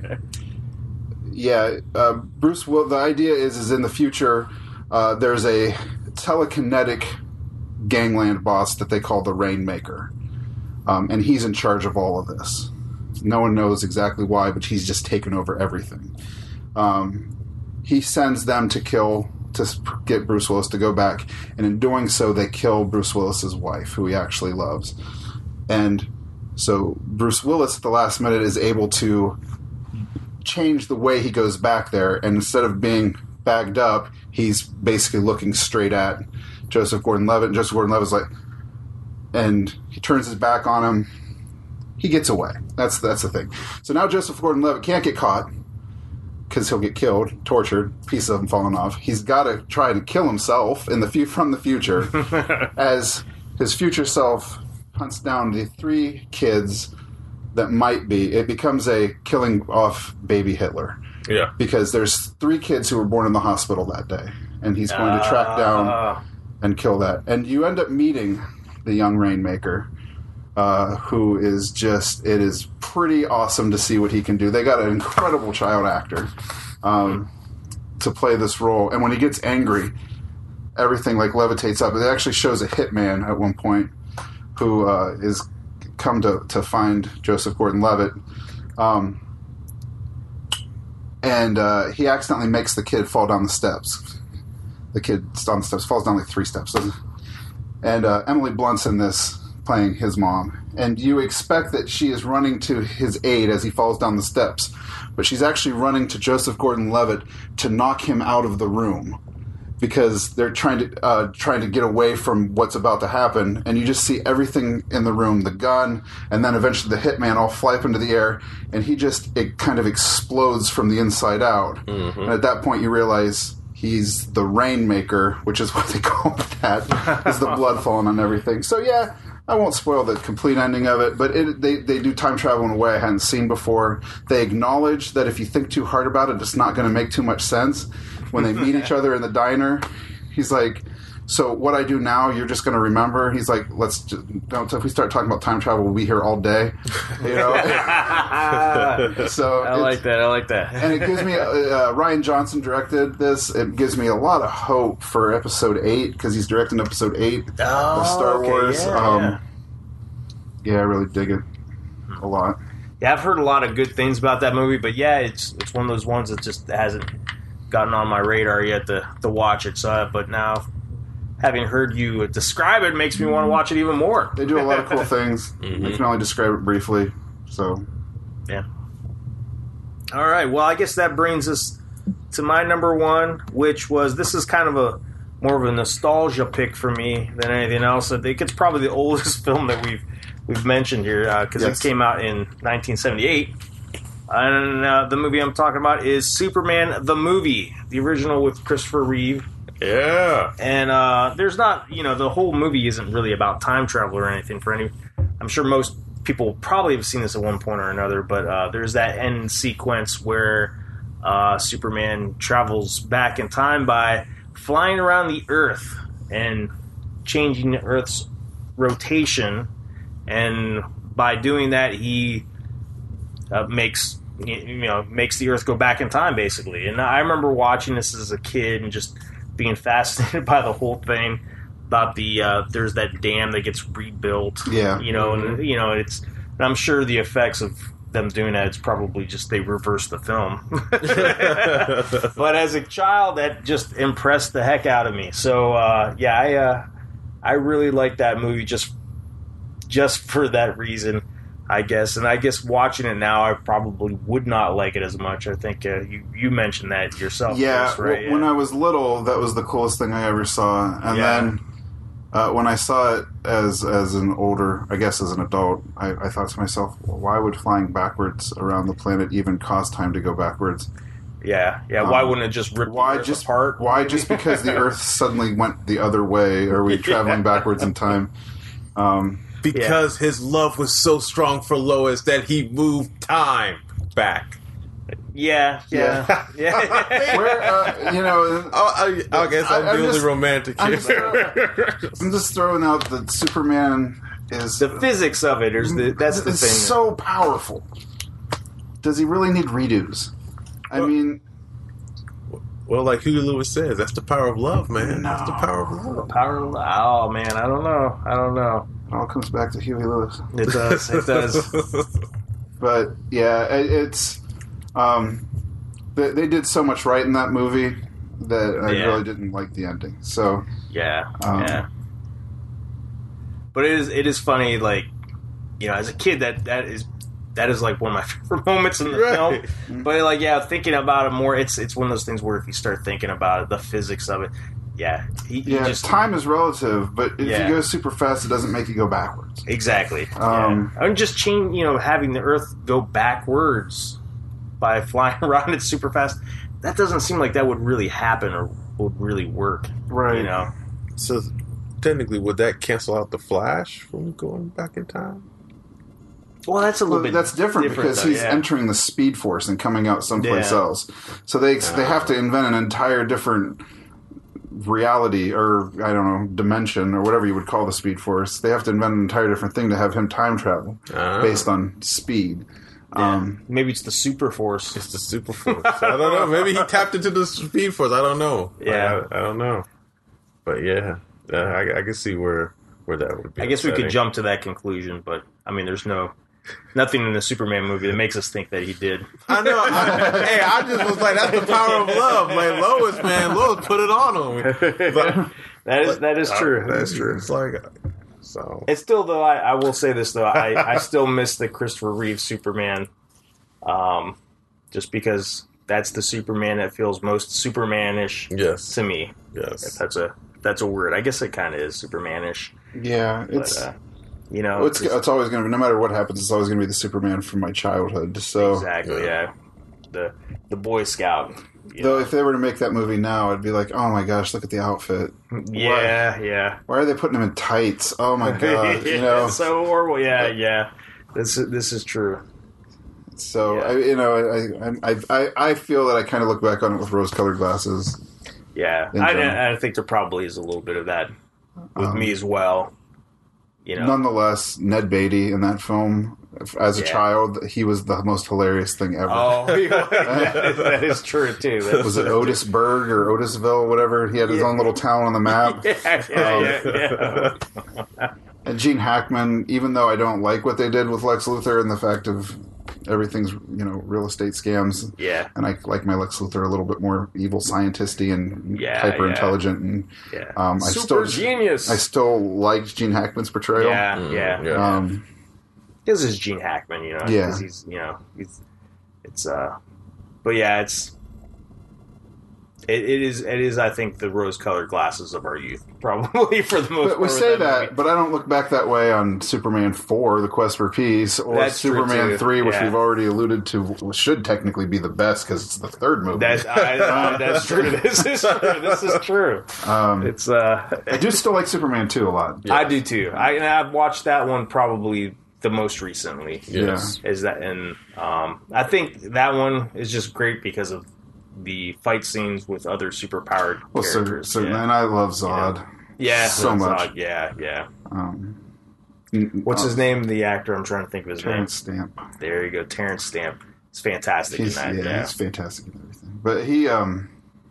yeah, uh, Bruce Will. The idea is, is in the future, uh, there's a telekinetic gangland boss that they call the Rainmaker. Um, and he's in charge of all of this. No one knows exactly why, but he's just taken over everything. Um, he sends them to kill, to get Bruce Willis to go back. And in doing so, they kill Bruce Willis's wife, who he actually loves. And so Bruce Willis at the last minute is able to change the way he goes back there. And instead of being bagged up, he's basically looking straight at Joseph Gordon-Levitt, and Joseph Gordon-Levitt's like, and he turns his back on him. He gets away. That's that's the thing. So now Joseph Gordon-Levitt can't get caught because he'll get killed, tortured, pieces of him falling off. He's got to try to kill himself in the fu- from the future as his future self hunts down the three kids that might be. It becomes a killing off baby Hitler. Yeah. Because there's three kids who were born in the hospital that day, and he's going to track down and kill that. And you end up meeting the young Rainmaker, uh, who is just, it is pretty awesome to see what he can do. They got an incredible child actor um, to play this role. And when he gets angry, everything like levitates up. It actually shows a hitman at one point who uh, is come to, to find Joseph Gordon-Levitt. Um, and uh, he accidentally makes the kid fall down the steps. The kid on the steps, falls down like three steps. And uh, Emily Blunt's in this, playing his mom. And you expect that she is running to his aid as he falls down the steps. But she's actually running to Joseph Gordon-Levitt to knock him out of the room. because they're trying to uh, trying to get away from what's about to happen, and you just see everything in the room, the gun, and then eventually the hitman all fly up into the air, and he just it kind of explodes from the inside out. Mm-hmm. And at that point, you realize he's the Rainmaker, which is what they call that, is the blood falling on everything. So yeah, I won't spoil the complete ending of it, but it, they, they do time travel in a way I hadn't seen before. They acknowledge that if you think too hard about it, it's not going to make too much sense. When they meet each other in the diner, he's like, so what I do now, you're just going to remember? He's like, let's just, don't, if we start talking about time travel, we'll be here all day. You know? So I like that. I like that. And it gives me, uh, Ryan Johnson directed this. It gives me a lot of hope for episode eight, because he's directing episode eight oh, of Star okay, Wars. Yeah, um, yeah. yeah, I really dig it a lot. Yeah, I've heard a lot of good things about that movie, but yeah, it's it's one of those ones that just hasn't gotten on my radar yet to, to watch it. So, uh, but now, having heard you describe it, makes me want to watch it even more. They do a lot of cool things. Mm-hmm. I can only describe it briefly. So, yeah. All right. Well, I guess that brings us to my number one, which was this is kind of a more of a nostalgia pick for me than anything else. I think it's probably the oldest film that we've we've mentioned here because uh, yes. it came out in nineteen seventy-eight. And uh, the movie I'm talking about is Superman the Movie, the original with Christopher Reeve. Yeah. And uh, there's not, you know, the whole movie isn't really about time travel or anything for any. I'm sure most people probably have seen this at one point or another, but uh, there's that end sequence where uh, Superman travels back in time by flying around the Earth and changing the Earth's rotation. And by doing that, he uh, makes you know makes the Earth go back in time, basically. And I remember watching this as a kid and just being fascinated by the whole thing about the uh, there's that dam that gets rebuilt. Yeah, you know, mm-hmm. and you know it's. And I'm sure the effects of them doing that, it's probably just they reversed the film. But as a child, that just impressed the heck out of me. So uh, yeah, I uh, I really like that movie just just for that reason, I guess. And I guess watching it now, I probably would not like it as much. I think uh, you you mentioned that yourself. Yeah, Chris, right? w- when yeah. I was little, that was the coolest thing I ever saw. And Yeah. then uh, when I saw it as as an older, I guess as an adult, I, I thought to myself, well, why would flying backwards around the planet even cost time to go backwards? Yeah, yeah. Why Um, wouldn't it just rip Why the Earth just apart? Why just because the Earth suddenly went the other way? Are we traveling Yeah. backwards in time? Um, Because his love was so strong for Lois that he moved time back. Yeah, yeah, yeah. where uh, you know, Oh, I, I guess I'm, I- I'm really just- romantic I'm here. just, throw- I'm just throwing out that Superman is The physics of it is the, that's the is thing. so powerful. Does he really need redos? I Well- mean, Well, like Huey Lewis says, that's the power of love, man. No. That's the power of love. Power. Oh man, I don't know. I don't know. it all comes back to Huey Lewis. It does. It does. But yeah, it, it's um, they, they did so much right in that movie that I Yeah. really didn't like the ending. So Yeah, Um, yeah. But it is. It is funny. Like, you know, as a kid, that that is that is like one of my favorite moments in the Right. film. But like, yeah, thinking about it more, it's it's one of those things where if you start thinking about it, the physics of it, yeah, he, he yeah, just time is relative, but if Yeah. you go super fast, it doesn't make you go backwards. exactly. Um, yeah. And just change, you know, having the Earth go backwards by flying around it super fast. That doesn't seem like that would really happen or would really work. Right. You know. So, technically, would that cancel out the Flash from going back in time? Well, that's a little Well, bit that's different, because though, he's yeah. entering the Speed Force and coming out someplace Yeah. else. So they they have to invent an entire different reality, or I don't know, dimension, or whatever you would call the Speed Force. They have to invent an entire different thing to have him time travel Ah. based on speed. Um, Maybe it's the Super Force. It's the Super Force. I don't know. Maybe he tapped into the Speed Force. I don't know. Yeah. I, I don't know. But yeah, uh, I, I can see where where that would be. I guess we could upsetting. jump to that conclusion, but I mean, there's no nothing in the Superman movie that makes us think that he did. I know. I, hey, I just was like, that's the power of love. Like Lois, man, Lois put it on him. But, That is that is true. That's true. It's like so. It's still though. I, I will say this though. I, I still miss the Christopher Reeve Superman, um, just because that's the Superman that feels most Supermanish Yes. to me. Yes. If that's a if that's a word. I guess it kind of is Supermanish. Yeah, it's But, uh, you know, it's, just- it's always going to be, no matter what happens, it's always going to be the Superman from my childhood. So, exactly, yeah. The the Boy Scout. you though, know. if they were to make that movie now, I'd be like, oh my gosh, look at the outfit. yeah, yeah. Why are they putting him in tights? Oh my god, you know. It's so horrible. Yeah, yeah. This is this is true. So Yeah. I, you know, I, I I I feel that I kind of look back on it with rose-colored glasses. Yeah, In I, general. I think there probably is a little bit of that with Um, me as well. You know, Nonetheless, Ned Beatty in that film, as a Yeah. child, he was the most hilarious thing ever. oh, yeah, that, is, that is true too. That's, Was it Otisburg or Otisville, whatever? He had his Yeah. own little town on the map. yeah, yeah, yeah, yeah. And Gene Hackman, even though I don't like what they did with Lex Luthor and the fact of everything's, you know, real estate scams, Yeah, and I like my Lex Luthor a little bit more evil scientisty and Yeah, hyper intelligent, and yeah. um, I Super still genius. I still liked Gene Hackman's portrayal. yeah, Mm, yeah. yeah. Um, This is Gene Hackman, you know. Yeah. 'cause he's, you know, he's, it's, uh, but yeah, it's, it, it is, it is. I think the rose-colored glasses of our youth, probably for the most. but we part say with that, movie. but I don't look back that way on Superman four, The Quest for Peace, or That's true, Superman too. three, which Yeah. we've already alluded to should technically be the best because it's the third movie. That's I, I, that's true. This is true. This is true. um, It's uh, I do still like Superman two a lot. I do too. I and I've watched that one probably the most recently. Yes. Is that and um, I think that one is just great because of the fight scenes with other superpowered Well, so, characters. so yeah. and I love Zod. yeah, so that's much. odd. Yeah, yeah. Um, What's uh, his name? The actor. I'm trying to think of his Terrence name. Stamp. There you go, Terrence Stamp. It's fantastic He's, in yeah, that. Yeah, he's fantastic in everything. But he um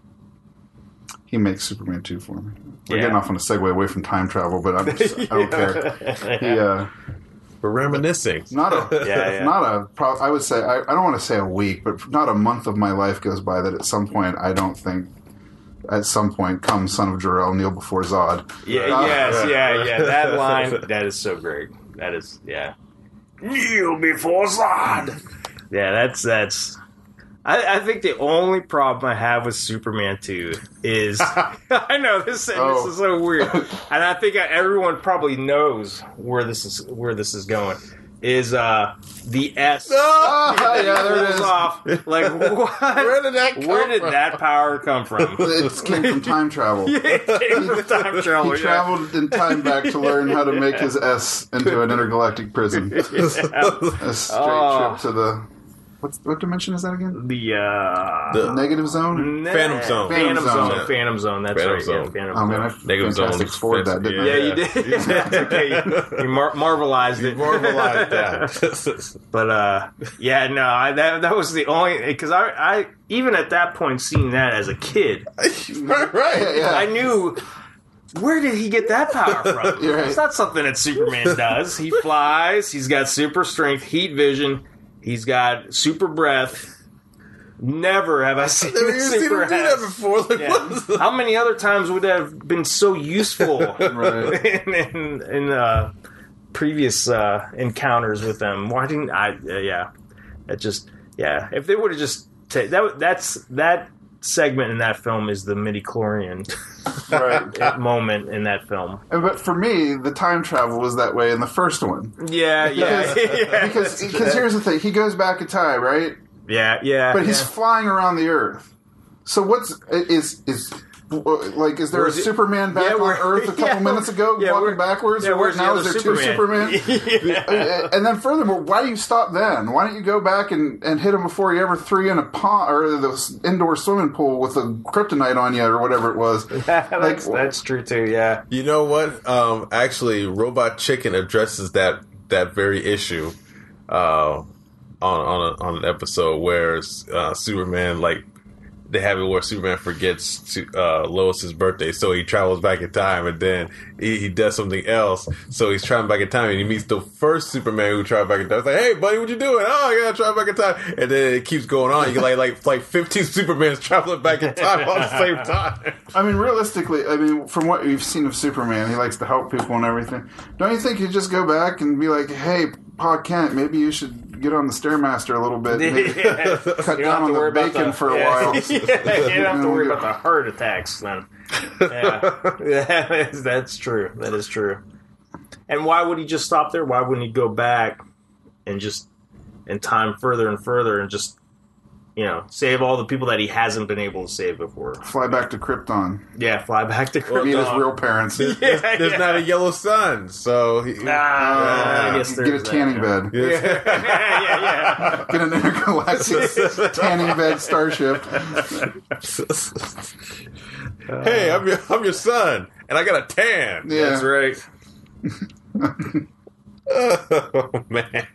he makes Superman two for me. We're Yeah. getting off on a segue away from time travel, but I'm just, I don't care. He uh, We're reminiscing. not a Yeah, yeah. not a pro- I would say I, I don't want to say a week, but not a month of my life goes by that at some point I don't think at some point come Son of Jor-El kneel before Zod. Yeah, Uh, yes, yeah, yeah. That line, that is so great. That is, yeah. Kneel before Zod. Yeah, that's that's. I, I think the only problem I have with Superman two is I know this, Oh. this is so weird, and I think everyone probably knows where this is where this is going. Is uh the S? Ah, yeah, there it pulls is. off. Like what? Where did that come Where did from? that power come from? It came from time travel. It came from time travel. He yeah. traveled in time back to learn how to make his S into an intergalactic prison. A straight Oh. trip to the what's what dimension is that again? The uh, The- Negative zone. Nah, Phantom Zone. Phantom Phantom Zone. Zone. Phantom Zone. That's Phantom right. Zone. Yeah, Phantom Oh man, I Zone. Negative Zone fantastic was forward that, didn't yeah. Yeah, you did. That's okay. You, you mar- marvelized it. Normalize that. But uh, yeah, no, I, that that was the only because I I even at that point seeing that as a kid, right, right. Yeah. I knew. Where did he get that power from? You're right. It's not something that Superman does. He flies. He's got super strength, heat vision. He's got super breath. Never have I seen I've never a even seen him super do that ass. before. Like, Yeah. what? How many other times would that have been so useful Right. in, in, in uh, previous uh, encounters with them? Why didn't I? Uh, yeah, that just yeah. If they would have just ta- that that's that segment in that film is the midichlorian Right. moment in that film. And- But for me, the time travel was that way in the first one. Yeah, yeah, yeah, Because because here's the thing, he goes back in time, right? yeah, yeah. But he's yeah. flying around the Earth. So what's is is like is there Where's a it- Superman back Yeah, on where- Earth a couple yeah, minutes ago yeah, where- walking backwards? yeah, Or what where's the now other is there two Superman? yeah. And then furthermore, why do you stop then? Why don't you go back and, and hit him before you ever threw in a pond or the indoor swimming pool with a kryptonite on you or whatever it was? that's, that's true too. Yeah. You know what? Um, actually, Robot Chicken addresses that that very issue uh, on on, a, on an episode where uh, Superman, like, they have it where Superman forgets to uh, Lois's birthday, so he travels back in time, and then he, he does something else. So he's traveling back in time, and he meets the first Superman who traveled back in time. It's like, hey, buddy, what you doing? Oh, I gotta travel back in time, and then it keeps going on. You get like like like fifteen Supermans traveling back in time all at the same time. I mean, realistically, I mean, from what you've seen of Superman, he likes to help people and everything. Don't you think you just go back and be like, hey, Pa Kent, maybe you should get on the Stairmaster a little bit. Maybe Yeah. cut You don't down have on to the worry about bacon the- for a yeah. while. Yeah, you don't have to worry Yeah. about the heart attacks then. Yeah. Yeah, that's true. That is true. And why would he just stop there? Why wouldn't he go back and just in time further and further and just, you know, save all the people that he hasn't been able to save before? Fly back to Krypton. Yeah, fly back to Krypton. Meet his real parents. Yeah, There's yeah. not a yellow sun, so he, Ah, I guess Get a there's tanning that, bed. Yes. Yeah, yeah, yeah. Get an intergalactic tanning bed starship. Hey, I'm your I'm your son, and I got a tan. Yeah. That's right. Oh man.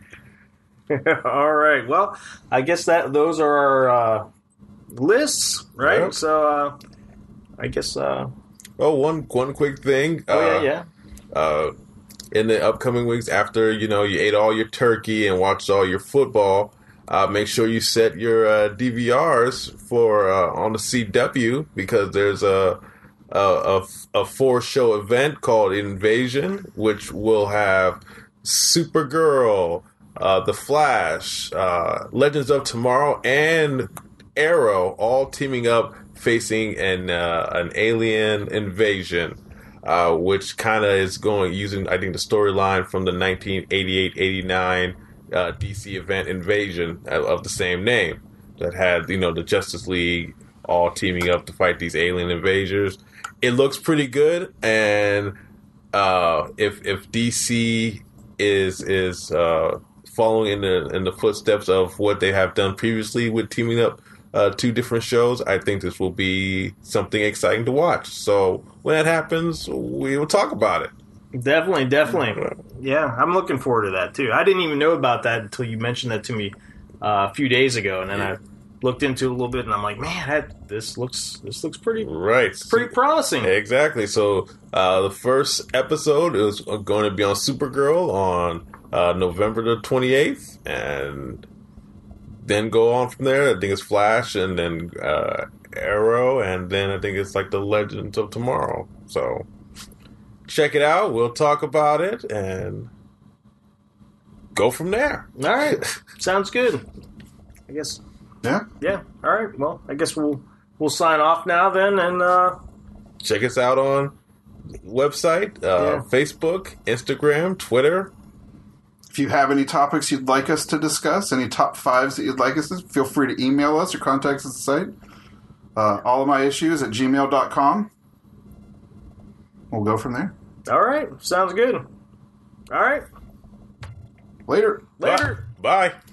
All right. Well, I guess that those are our uh, lists, right? Yep. So, uh, I guess. Uh, Oh, one one quick thing. oh uh, yeah, yeah. uh, in the upcoming weeks after you know you ate all your turkey and watched all your football, uh, make sure you set your uh, D V Rs for uh, on the C W because there's a a, a, a four show event called Invasion, which will have Supergirl, uh, The Flash, uh, Legends of Tomorrow, and Arrow all teaming up facing an uh, an alien invasion, uh, which kind of is going using I think the storyline from the nineteen eighty-eight eighty-nine uh, D C event Invasion of, of the same name that had you know the Justice League all teaming up to fight these alien invaders. It looks pretty good, and uh, if if D C is is uh, following in the in the footsteps of what they have done previously with teaming up uh, two different shows, I think this will be something exciting to watch. So when that happens, we will talk about it. Definitely, definitely. Yeah, I'm looking forward to that too. I didn't even know about that until you mentioned that to me uh, a few days ago, and then I looked into it a little bit, and I'm like, man, that, this looks this looks pretty Right. pretty promising. Exactly. So uh, the first episode is going to be on Supergirl on uh, November the twenty-eighth, and then go on from there. I think it's Flash, and then uh, Arrow, and then I think it's like the Legends of Tomorrow. So check it out. We'll talk about it and go from there. All right, sounds good. I guess. Yeah. Yeah. All right. Well, I guess we'll we'll sign off now then, and uh, Check us out on website, uh, Yeah. Facebook, Instagram, Twitter. If you have any topics you'd like us to discuss, any top fives that you'd like us to, feel free to email us or contact us at the site. Uh, all of my issues at gmail dot com. We'll go from there. all right, sounds good. All right, Later. later. Bye. Bye.